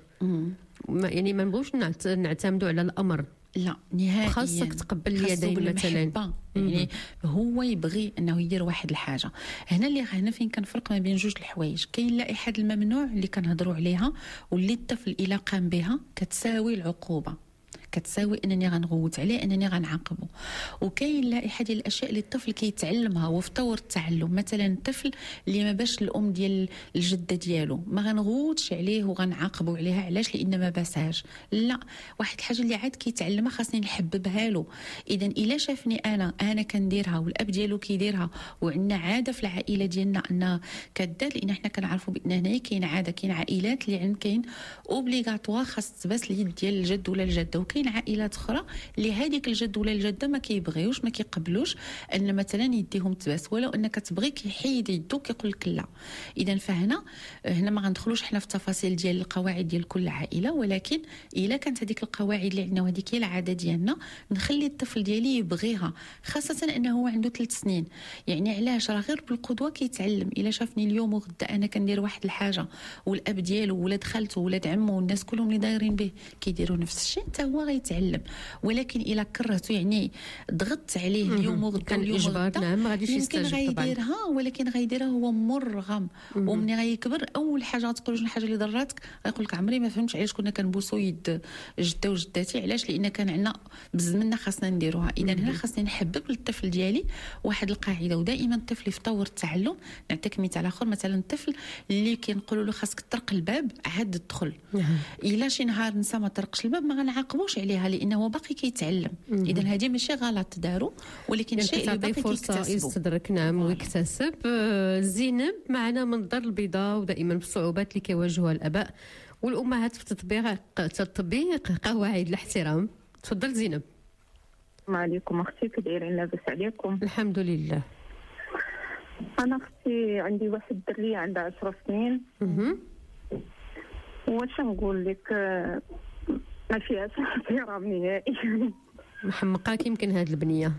يعني ما نبغوش نعتمدوا على الامر، لا نهائيا، خاصك تقبل اليدين مثلا، يعني هو يبغي انه يدير واحد الحاجه. هنا اللي هنا فين كنفرق ما بين جوج الحوايج. كاين لائحه الممنوع اللي كنهضروا عليها واللي الطفل الا قام بها كتساوي العقوبه، كتساوي انني غنغوت عليه انني غنعاقبه. وكاين لائحه ديال الاشياء اللي الطفل كيتعلمها وفي طور التعلم، مثلا الطفل اللي ما باش الام ديال الجده ديالو ما غنغوتش عليه وغنعاقبوا عليها، علاش؟ لان ما باساش، لا، واحد الحاجه اللي عاد كيتعلمها خاصني نحببها له. اذا الا شافني انا انا كنديرها والاب ديالو كيديرها وعندنا عاده في العائله ديالنا ان كدار، لان حنا كنعرفوا بان هنايا كاين عاده، كاين عائلات اللي عند كاين اوبليغاتوار خاص تباس اليد ديال الجد ولا الجده، وكاين عائلات اخرى اللي هذيك الجد ولا الجده ما كيبغيوش ما كيقبلوش ان مثلا يديهم تباس، ولو انك تبغي كيحيد يدو كيقول لك لا. اذا فهنا هنا ما غندخلوش حنا في التفاصيل ديال القواعد ديال كل عائله، ولكن الا كانت هذيك القواعد اللي عندنا وهذيك هي العاده ديالنا نخلي الطفل ديالي يبغيها، خاصه انه هو عنده ثلاث سنين. يعني علاش؟ راه غير بالقدوه كيتعلم. الا شافني اليوم وغدا انا كندير واحد الحاجه والاب ديالو ولاد خالته ولاد عمه والناس كلهم اللي دايرين به كيديروا نفس الشيء حتى هو غيتعلم. ولكن الا كرهته يعني ضغطت عليه اليوم وغدا اليوم وغدا نعم ما غاديش يستجيب طبعا، غيديرها ولكن غيديرها هو مرغم. ومني غيكبر اول حاجه تقول شنو الحاجه اللي ضراتك غيقول لك عمري ما فهمتش علاش كنا كنبوسوا يد جده وجداتي، علاش؟ لان كان عندنا بزز منا خاصنا نديروها. اذا هنا خاصني نحبب للطفل ديالي واحد القاعده، ودائما الطفل في طور التعلم. نعطيك مثال اخر، مثلا الطفل اللي كنقولوا له خاصك تطرق الباب عاد تدخل، الا شي نهار نسى ما طرقش الباب ما غنعاقبوش عليها لانه باقي كيتعلم. اذا هذه ماشي غلط دارو، ولكن الشيء اللي باقي فرصه يستدرك نعم ويكتسب. زينب معنا من الدار البيضاء، ودائما في الصعوبات اللي كيواجهوها الاباء والامهات في تطبيق تطبيق قواعد الاحترام. تفضل زينب. السلام عليكم اختي، كي دايرين؟ لاباس عليكم؟ الحمد لله. انا اختي عندي واحد الدريه عندها عشر سنين. اها واش نقول لك، ما فيهاش احترام نهائي. محمقاك يمكن هاد البنيه.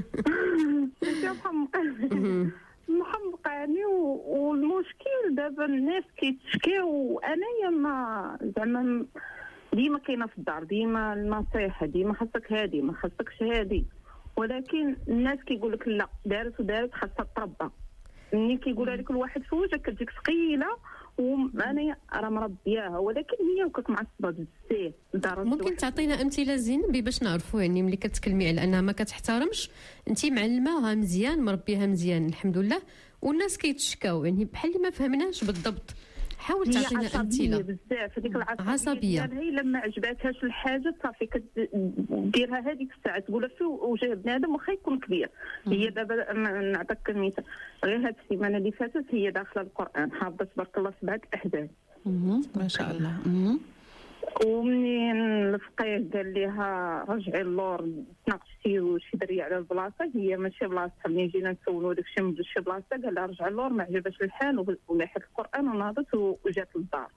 محمقاني. والمشكل دابا الناس كيتشكيو وانايا ما زعما ديما كاينه في الدار، ديما النصيحه ديما خاصك هادي ما خاصكش هادي، ولكن الناس كيقول لك لا دارت ودارت خاصها تربى. ملي كيقولها لك الواحد في وجهك كتجيك ثقيله، وانا راه مربياها ولكن هي وكاك معصبه بزاف. ممكن تعطينا امثله زين باش نعرفوا يعني ملي كتكلمي على انها ما كتحترمش، انت معلماها مزيان مربيها مزيان الحمد لله والناس كيتشكاو، يعني بحال اللي ما فهمناش بالضبط. حاول تعطينا امثله. بزاف هذيك العصبيه عصبيه هي لما عجباتهاش الحاجه صافي كديرها هذيك الساعه تقولها في وجه بنادم واخا يكون كبير. هي دابا نعطيك مثال، غير هذه السيمانه اللي فاتت هي داخله القران حافظه تبارك الله سبعه الاحزاب ما شاء الله. ومنين الفقيه قال لها رجعي اللور تناقشتي وشي دري على البلاصه، هي ماشي بلاصتها. ملي جينا نسولو داكشي من شي بلاصه قال لها رجعي اللور ما عجبهاش الحال ولاحت القران وناضت وجات للدار.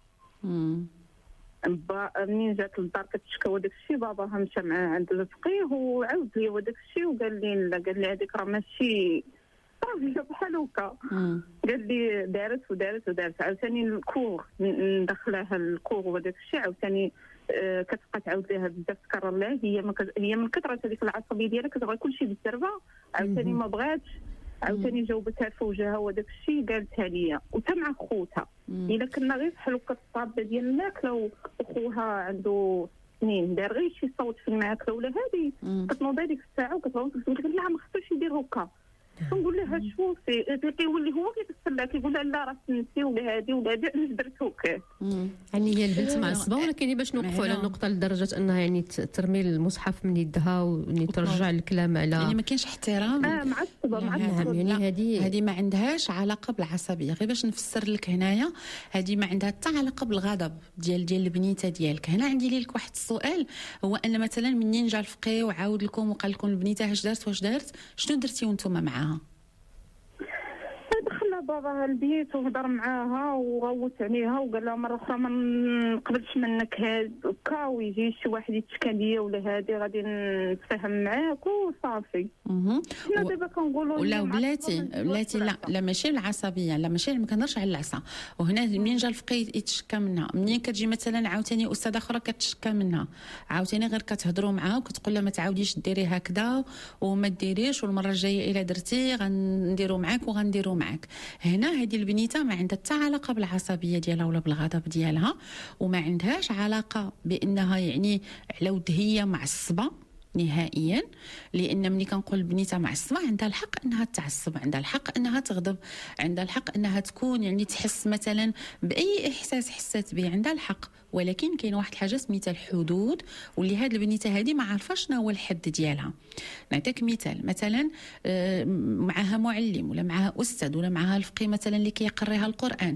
منين جات للدار كتشكى داك الشيء، باباها مشى معاه عند الفقيه وعاود لي داك الشيء وقال لي لا، قال لي هذيك راه ماشي صافي بحال هكا. قال لي دارت ودارت ودارت. عاوتاني الكور ندخلها الكور وداك الشيء عاوتاني آه كتبقى تعاود ليها بزاف تكرر لها. هي ما كت... هي من كثره هذيك العصبيه ديالها كتبغي كلشي بالزربه. عاوتاني ما بغاتش، عاوتاني جاوبتها في وجهها وداك الشيء قالتها ليا وتا مع خوتها. الا كنا غير بحال هكا الصابه ديال الماكله وخوها عنده سنين دار غير شي صوت في الماكله ولا هذه كتنوض هذيك الساعه وكتقول لك لا ما خصوش يدير هكا. نقول لها شوفي كيولي هو كيفسر لها كيقول لها لا راه سنتي ولا هادي ولا هادي علاش درت هكا. يعني هي البنت معصبه، ولكن باش نوقفوا على النقطه لدرجه انها يعني ترمي المصحف من يدها وترجع الكلام على يعني ما كاينش احترام. اه معصبه معصبه. يعني هذه هذه ما عندهاش علاقه بالعصبيه. غير باش نفسر لك هنايا، هذه ما عندها حتى علاقه بالغضب ديال ديال البنيته ديالك. هنا عندي لك واحد السؤال، هو ان مثلا منين جا الفقيه وعاود لكم وقال لكم البنيته اش دارت واش دارت، شنو درتي وانتم معاها؟ دخلنا باباها البيت وهضر معاها وغوت عليها وقال لها مره اخرى ما نقبلش منك هكا ويجي شي واحد يتشكى ليا ولا هادي غادي نتفاهم معاك وصافي. حنا دابا كنقولوا ولا بلاتي بلاتي لا لا ماشي العصبيه، لا ماشي ما كنهضرش على العصا. وهنا منين جا الفقيه يتشكى منها، منين كتجي مثلا عاوتاني استاذه اخرى كتشكى منها، عاوتاني غير كتهضروا معاها وكتقول لها ما تعاوديش ديري هكذا وما ديريش والمره الجايه الا درتي غنديروا معاك وغنديروا معاك. هنا هذه البنيته ما عندها حتى علاقه بالعصبيه ديالها ولا بالغضب ديالها، وما عندهاش علاقه بانها يعني على ود هي معصبه نهائيا. لان ملي كنقول البنيته معصبه عندها الحق انها تعصب، عندها الحق انها تغضب، عندها الحق انها تكون يعني تحس مثلا باي احساس حسات به، عندها الحق. ولكن كاين واحد الحاجه سميتها الحدود، واللي هاد البنيته هذه ما عارفاش شنو هو الحد ديالها. نعطيك مثال، مثلا معها معلم ولا معها استاذ ولا معها الفقيه مثلا اللي كيقريها القران،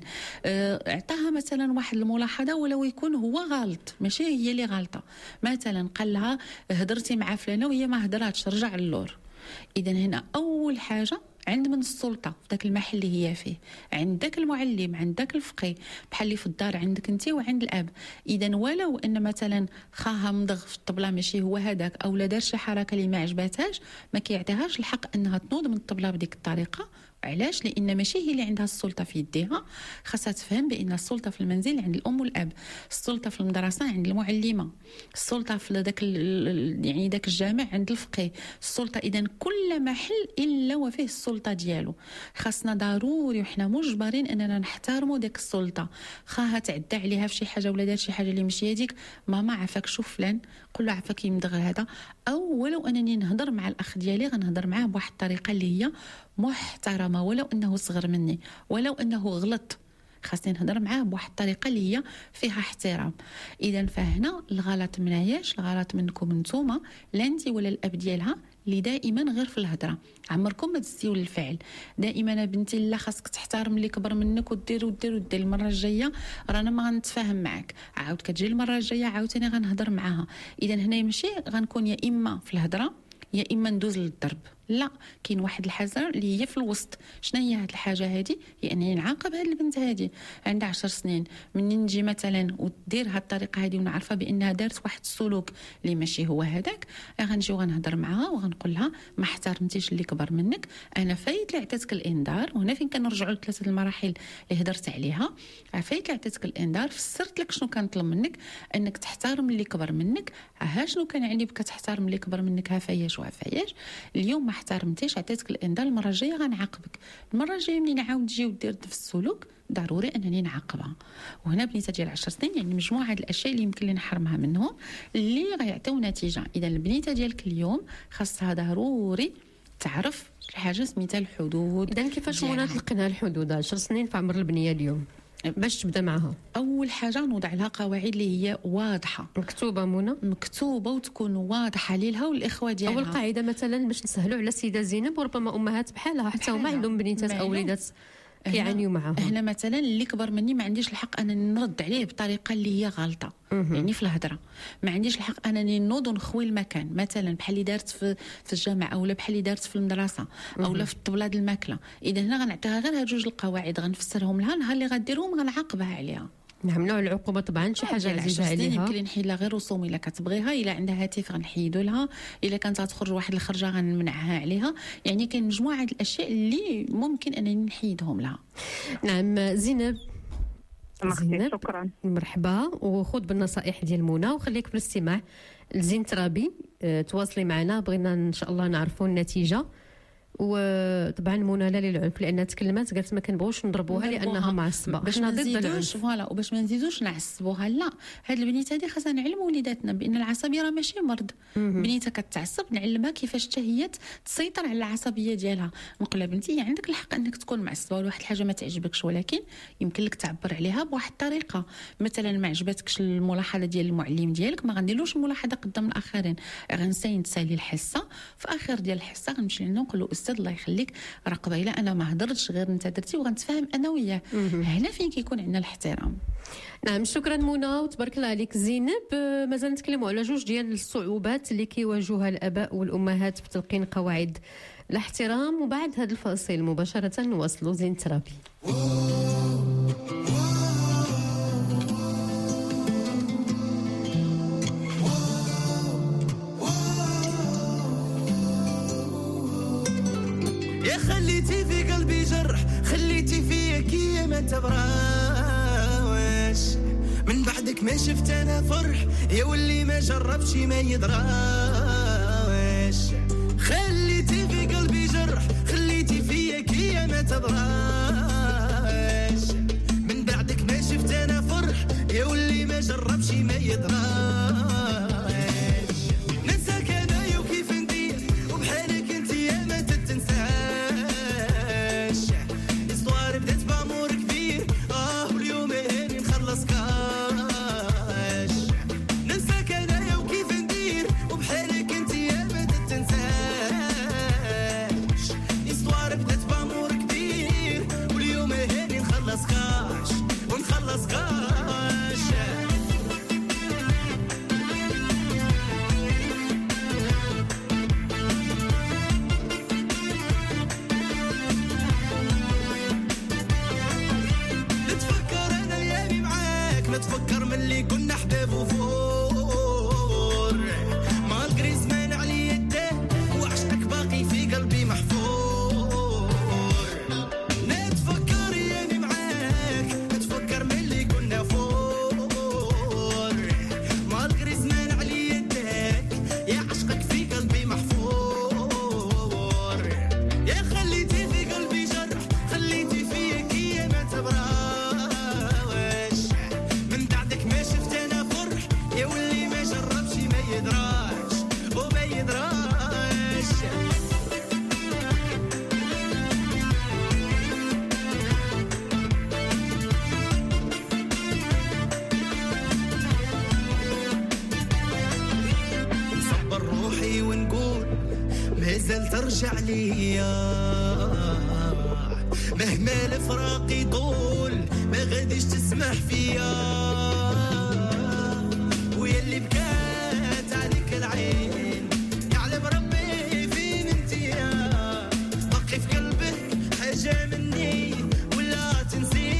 اعطاها مثلا واحد الملاحظه ولو يكون هو غلط ماشي هي اللي غلطه، مثلا قال لها هضرتي مع فلانه وهي ما هضراتش رجع اللور. اذا هنا اول حاجه عند من السلطه في ذاك المحل اللي هي فيه، عندك المعلم عندك الفقيه، بحال اللي في الدار عندك انت وعند الاب. اذا ولو ان مثلا خاها مضغ في الطبله ماشي هو هذاك او لا دار شي حركه اللي ما عجباتهاش، ما كيعطيهاش الحق انها تنوض من الطبله بديك الطريقه. علاش؟ لان ماشي هي اللي عندها السلطه في يديها، خاصها تفهم بان السلطه في المنزل عند الام والاب، السلطه في المدرسه عند المعلمه، السلطه في ذاك يعني ذاك الجامع عند الفقيه، السلطه. اذا كل محل الا وفيه السلطه ديالو، خاصنا ضروري وحنا مجبرين اننا نحترموا ديك السلطه. خاها تعدى عليها في شي حاجه ولا دار شي حاجه اللي ماشي هذيك، ماما عافاك شوف فلان، قول له عافاك يمدغ هذا. او ولو انني نهضر مع الاخ ديالي غنهضر معاه بواحد الطريقه اللي هي محترمه، ولو انه صغر مني ولو انه غلط، خاصني نهضر معاه بواحد الطريقه اللي هي فيها احترام. اذا فهنا الغلط مناياش، الغلط منكم نتوما، لا انت ولا الاب ديالها اللي دائما غير في الهضره، عمركم ما تزيو للفعل. دائما بنتي لا خاصك تحترم اللي كبر منك ودير ودير ودير، المره الجايه رانا ما غنتفاهم معاك، عاود كتجي المره الجايه عاوتاني غنهضر معاها. اذا هنا ماشي غنكون يا اما في الهضره يا اما ندوز للضرب، لا، كاين واحد الحجر اللي هي في الوسط. شنو هي هاد الحاجه هذه؟ هي انني نعاقب هاد البنت هذه عندها عشر سنين، منين نجي مثلا ودير هاد الطريقه هذه ونعرفها بانها دارت واحد السلوك اللي ماشي هو هذاك، غنجي وغنهضر معها وغنقول لها ما احترمتيش اللي كبر منك، انا فايت اللي عطيتك الانذار. وهنا فين كنرجعوا لثلاثه المراحل اللي هضرت عليها. فايت اللي عطيتك الانذار، فسرت لك شنو كنطلب منك، انك تحترم اللي كبر منك. ها شنو كان يعني بك تحترم اللي كبر منك، ها فياش وها فياش. اليوم ما احترمتيش، عطيتك الانذار، المره الجايه غنعاقبك. المره الجايه منين نعاود تجي ودير في السلوك ضروري انني نعاقبها. وهنا بنيته ديال عشر سنين يعني مجموعه هاد الاشياء اللي يمكن لي نحرمها منهم اللي غيعطيو نتيجه. اذا البنيته ديالك اليوم خاصها ضروري تعرف الحاجه سميتها الحدود. اذا كيفاش منى تلقينا الحدود عشر سنين في عمر البنيه اليوم باش تبدا معها؟ اول حاجه نوضع لها قواعد اللي هي واضحه مكتوبه منى، مكتوبه وتكون واضحه ليها والاخوه ديالها. اول قاعده مثلا باش نسهلوا على السيده زينب، وربما امهات بحالها حتى هما عندهم بنيتات او وليدات كيعانيو معاهم. هنا مثلا اللي كبر مني ما عنديش الحق انني نرد عليه بطريقه اللي هي غلطه، يعني في الهضره ما عنديش الحق انني نوض ونخوي المكان، مثلا بحال اللي دارت في في الجامعه او بحال اللي دارت في المدرسه او لا في الطبله د الماكله. اذا هنا غنعطيها غير هاد جوج القواعد، غنفسرهم لها، نهار اللي غديرهم غنعاقبها عليها. نعم، نوع العقوبه طبعا شي حاجه عزيزه عليها. يمكن نحيد لها غير رسوم الا كتبغيها، الا عندها هاتف غنحيدو لها، الا كانت غتخرج واحد الخرجه غنمنعها عليها. يعني كاين مجموعه الاشياء اللي ممكن انني نحيدهم لها. نعم زينب، زينب شكرا، مرحبا، وخذ بالنصائح ديال منى وخليك في الاستماع لزين ترابي. أه تواصلي معنا، بغينا ان شاء الله نعرفوا النتيجه. وطبعا منى لا للعنف، لانها تكلمات قالت ما كنبغوش نضربوها لانها معصبه، باش ما نزيدوش فوالا وباش ما نزيدوش نعصبوها. لا، هاد البنيت هذه خاصنا نعلموا وليداتنا بان العصبيه راه ماشي مرض. بنيتها كتعصب نعلمها كيفاش حتى هي تسيطر على العصبيه ديالها. نقول لها بنتي عندك الحق انك تكون معصبه ولا واحد الحاجه ما تعجبكش، ولكن يمكن لك تعبر عليها بواحد الطريقه. مثلا ما عجبتكش الملاحظه ديال المعلم ديالك، ما غنديرلوش الملاحظه قدام الاخرين، غنساي نتسالي الحصه، في اخر ديال الحصه غنمشي لنا نقول له استاذ الله يخليك راه قبيله انا ما هضرتش غير انت درتي، وغنتفاهم انا وياه. هنا فين كيكون عندنا الاحترام. نعم، شكرا منى وتبارك الله عليك زينب. مازال نتكلموا على جوج ديال الصعوبات اللي كيواجهوها الاباء والامهات في تلقين قواعد الاحترام، وبعد هذا الفاصل مباشره نواصلوا زين ترابي. يا خليتي في قلبي جرح، خليتي فيا كي ما تبراوش، من بعدك ما شفت انا فرح، يا واللي ما جربش ما يدراوش. خليتي في قلبي جرح، خليتي فيا كي ما تبراوش، من بعدك ما شفت انا فرح، يا واللي ما جربش ما يدراوش. ننساك انا وكيف ندير، وبحالك انت يا ما تتنساش. بدات بامور كبير، اه واليوم هاني نخلص كاش. ترجع ليا مهما الفراق يطول ما غاديش تسمح فيا ويا اللي بكات عليك العين يعلم ربي فين انتيا باقي في قلبك حاجة مني ولا تنسي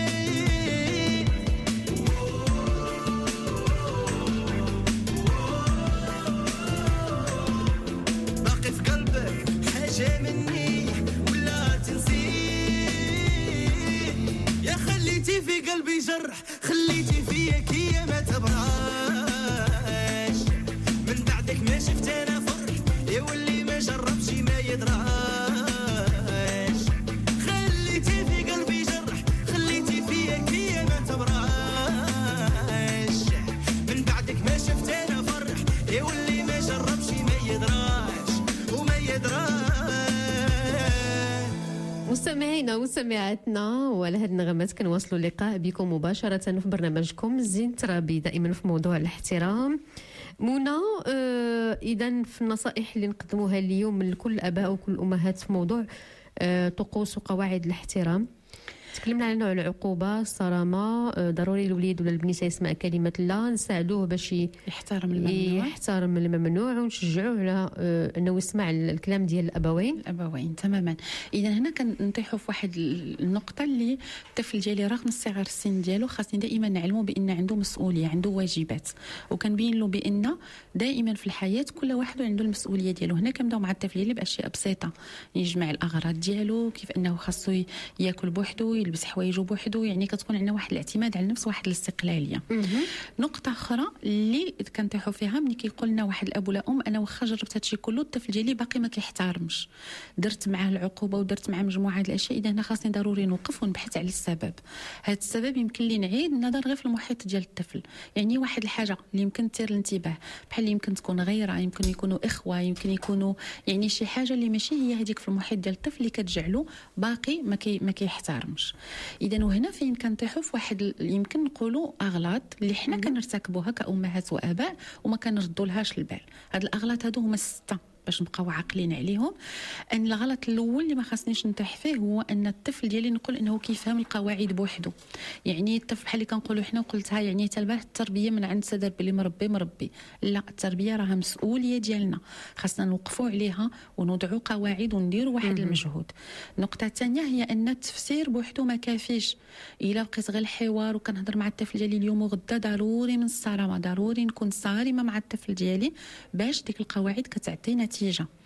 باقي في قلبك حاجة مني ولا تنسي يا خليتي في قلبي جرح خليتي فيا كي ما تبراش من بعدك ما شفت انا فرح يا واللي ما جربش ما يدراش خليتي في قلبي جرح خليتي فيا كي ما تبراش من بعدك ما شفت انا فرح يا واللي ما جربش ما يدراش وما يدراش. مستمعينا ومستمعاتنا وعلى هذه النغمات كنواصلوا اللقاء بكم مباشرة في برنامجكم زين ترابي دائما في موضوع الاحترام. منى آه إذا في النصائح اللي نقدموها اليوم لكل الآباء وكل الأمهات في موضوع آه طقوس وقواعد الاحترام، تكلمنا على نوع العقوبة الصرامة، آه ضروري الوليد ولا البنية يسمع كلمة لا، نساعدوه باش يحترم الممنوع يحترم الممنوع ونشجعوه على آه انه يسمع الكلام ديال الابوين الابوين تماما. اذا هنا كنطيحوا في واحد النقطه اللي الطفل ديالي رغم صغر السن ديالو خاصني دائما نعلمه بان عنده مسؤوليه، عنده واجبات، وكنبين له بان دائما في الحياه كل واحد عنده المسؤوليه ديالو. هنا كنبداو مع الطفل ديالي باشياء بسيطه، يجمع الاغراض ديالو، كيف انه خاصو ياكل بوحدو، يلبس حوايجو بوحدو، يعني كتكون عندنا واحد الاعتماد على النفس، واحد الاستقلاليه. نقطه اخرى اللي كنطيحوا فيها ملي كيقول لنا واحد الاب ولا ام انا واخا جربت هادشي كله الطفل ديالي باقي ما كيحترمش، درت معاه العقوبه ودرت معاه مجموعه د الاشياء، اذا هنا خاصني ضروري نوقف ونبحث على السبب. هذا السبب يمكن لي نعيد النظر غير في المحيط ديال الطفل، يعني واحد الحاجه اللي يمكن تثير الانتباه بحال اللي يمكن تكون غيره، يمكن يكونوا اخوه، يمكن يكونوا يعني شي حاجه اللي ماشي هي هذيك في المحيط ديال الطفل اللي كتجعلو باقي ما كي ما كيحترمش. اذا وهنا فين كنطيحوا في واحد يمكن نقولوا اغلاط اللي حنا كنرتكبوها كامهات واباء وما كنردوا لهاش البال. هاد الاغلاط هادو هما سته باش نبقاو عاقلين عليهم. ان الغلط الاول اللي ما خاصنيش نطيح فيه هو ان الطفل ديالي نقول انه كيفهم القواعد بوحده، يعني الطفل بحال اللي كنقولوا حنا وقلتها يعني تلباه التربيه من عند سدر باللي مربي مربي، لا، التربيه راها مسؤوليه ديالنا، خاصنا نوقفوا عليها ونوضعوا قواعد ونديروا واحد المجهود. النقطه الثانيه هي ان التفسير بوحده ما كافيش، الا بقيت غير الحوار وكنهضر مع الطفل ديالي اليوم وغدا ضروري من الصرامه، ضروري نكون صارمه مع الطفل ديالي باش ديك القواعد كتعطي نتيجه.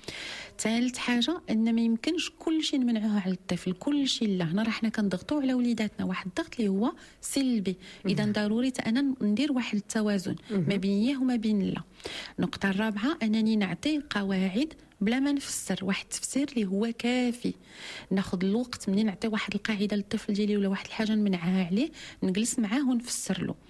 ثالث حاجه ان ما يمكنش كل شيء نمنعوه على الطفل، كل شيء لا، هنا راه حنا كنضغطوا على وليداتنا واحد الضغط اللي هو سلبي، اذا ضروري انا ندير واحد التوازن ما بين ياه وما بين لا. النقطه الرابعه انني نعطي قواعد بلا ما نفسر، واحد التفسير اللي هو كافي، ناخذ الوقت منين نعطي واحد القاعده للطفل ديالي ولا واحد الحاجه نمنعها عليه نجلس معاه ونفسر له.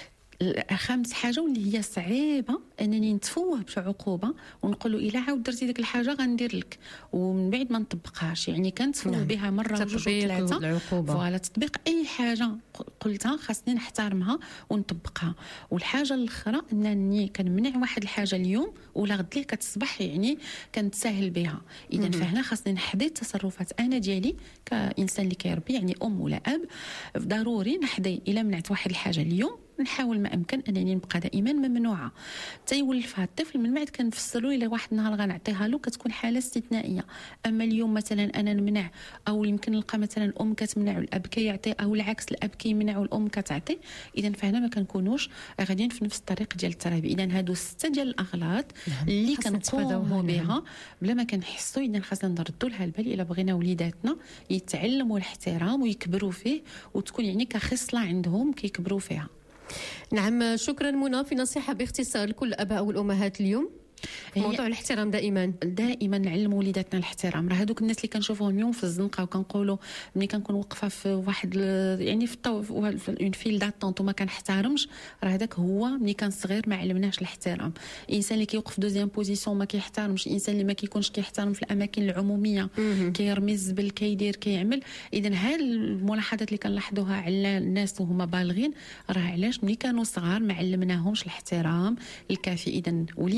خامس حاجه واللي هي صعيبه انني نتفوه بعقوبه ونقول له الا عاود درتي ديك الحاجه غندير لك، ومن بعد ما نطبقهاش، يعني كنتفوه نعم. بها مره وجوج وثلاثه، فوالا تطبيق اي حاجه قلتها خاصني نحترمها ونطبقها. والحاجه الاخرى انني كنمنع واحد الحاجه اليوم ولا غد ليه كتصبح يعني كنتساهل بها، اذا فهنا خاصني نحدد التصرفات انا ديالي كانسان اللي كيربي، يعني ام ولا اب، ضروري نحدي الا منعت واحد الحاجه اليوم نحاول ما امكن انني نبقى دائما ممنوعه تيولفها الطفل، من بعد كنفسروا الى واحد النهار غنعطيها له كتكون حاله استثنائيه. اما اليوم مثلا انا نمنع، او يمكن نلقى مثلا ام كتمنع والاب كيعطي، او العكس الاب كيمنع والام كتعطي، اذا فهنا ما كنكونوش غاديين في نفس الطريق ديال التربيه. اذا هادو سته ديال الاغلاط اللي كنقوموا بها بلا ما كنحسوا، اذا خاصنا نردوا لها البال الا بغينا وليداتنا يتعلموا الاحترام ويكبروا فيه، وتكون يعني كخصله عندهم كيكبروا فيها. نعم، شكرا منى. في نصيحة باختصار لكل الآباء والأمهات اليوم موضوع الاحترام، دائما دائما نعلموا وليداتنا الاحترام. راه هذوك الناس اللي كنشوفوهم اليوم في الزنقه وكنقولوا ملي كنكون واقفه في واحد يعني في الطو في اون فيل داتونط وما كنحترمش، راه هذاك هو ملي كان صغير ما علمناش الاحترام. الانسان اللي كيوقف في دوزيام بوزيسيون ما كيحترمش، الانسان اللي ما كيكونش كيحترم في الاماكن العموميه، كيرمي الزبل، كيدير، كيعمل. اذا هاد الملاحظات اللي كنلاحظوها على الناس وهما بالغين راه علاش ملي كانوا صغار ما علمناهمش الاحترام الكافي. اذا وليداتنا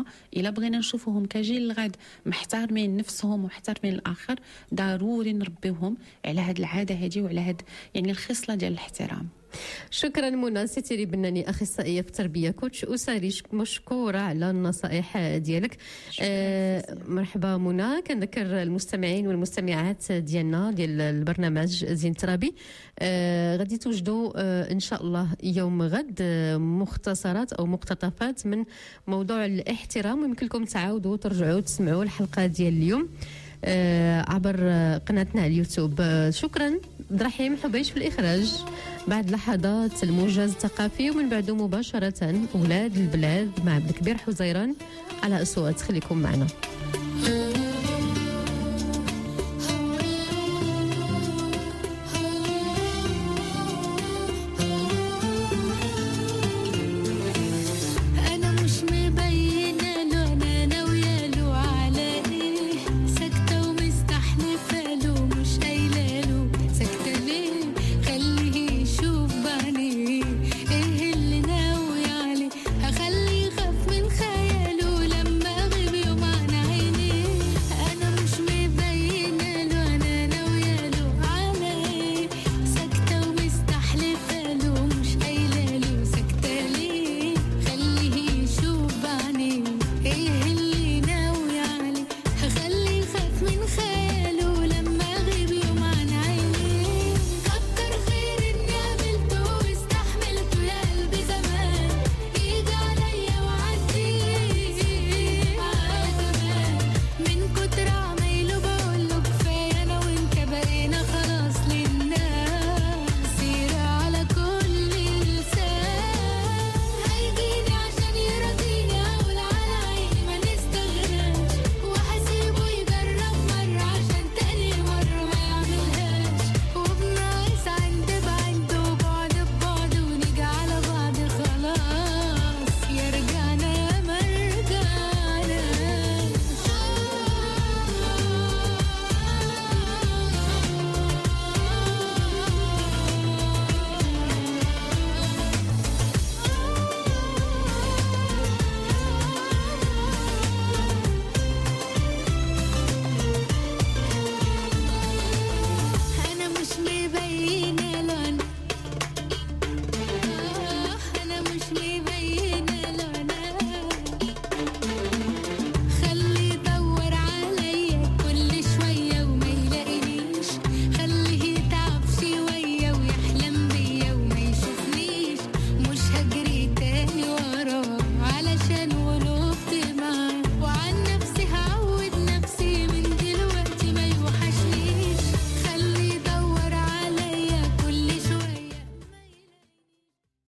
الا بغينا نشوفوهم كجيل الغد محترمين نفسهم ومحترمين الاخر، ضروري نربيوهم على هذه العاده هذه وعلى هذه يعني الخصله ديال الاحترام. شكرا منى ستيري بناني، اخصائيه في التربيه كوتش اسري، مشكوره على النصائح ديالك. آه مرحبا منى. كنذكر المستمعين والمستمعات ديالنا ديال البرنامج زين ترابي آه غادي توجدوا آه ان شاء الله يوم غد آه مختصرات او مقتطفات من موضوع الاحترام، ويمكن لكم تعاودوا ترجعوا تسمعوا الحلقه ديال اليوم آه عبر قناتنا على اليوتيوب. آه شكرا عبد الرحيم حبيش في الاخراج. بعد لحظات الموجز الثقافي ومن بعده مباشره اولاد البلاد مع عبد الكبير حزيران على اصوات. خليكم معنا.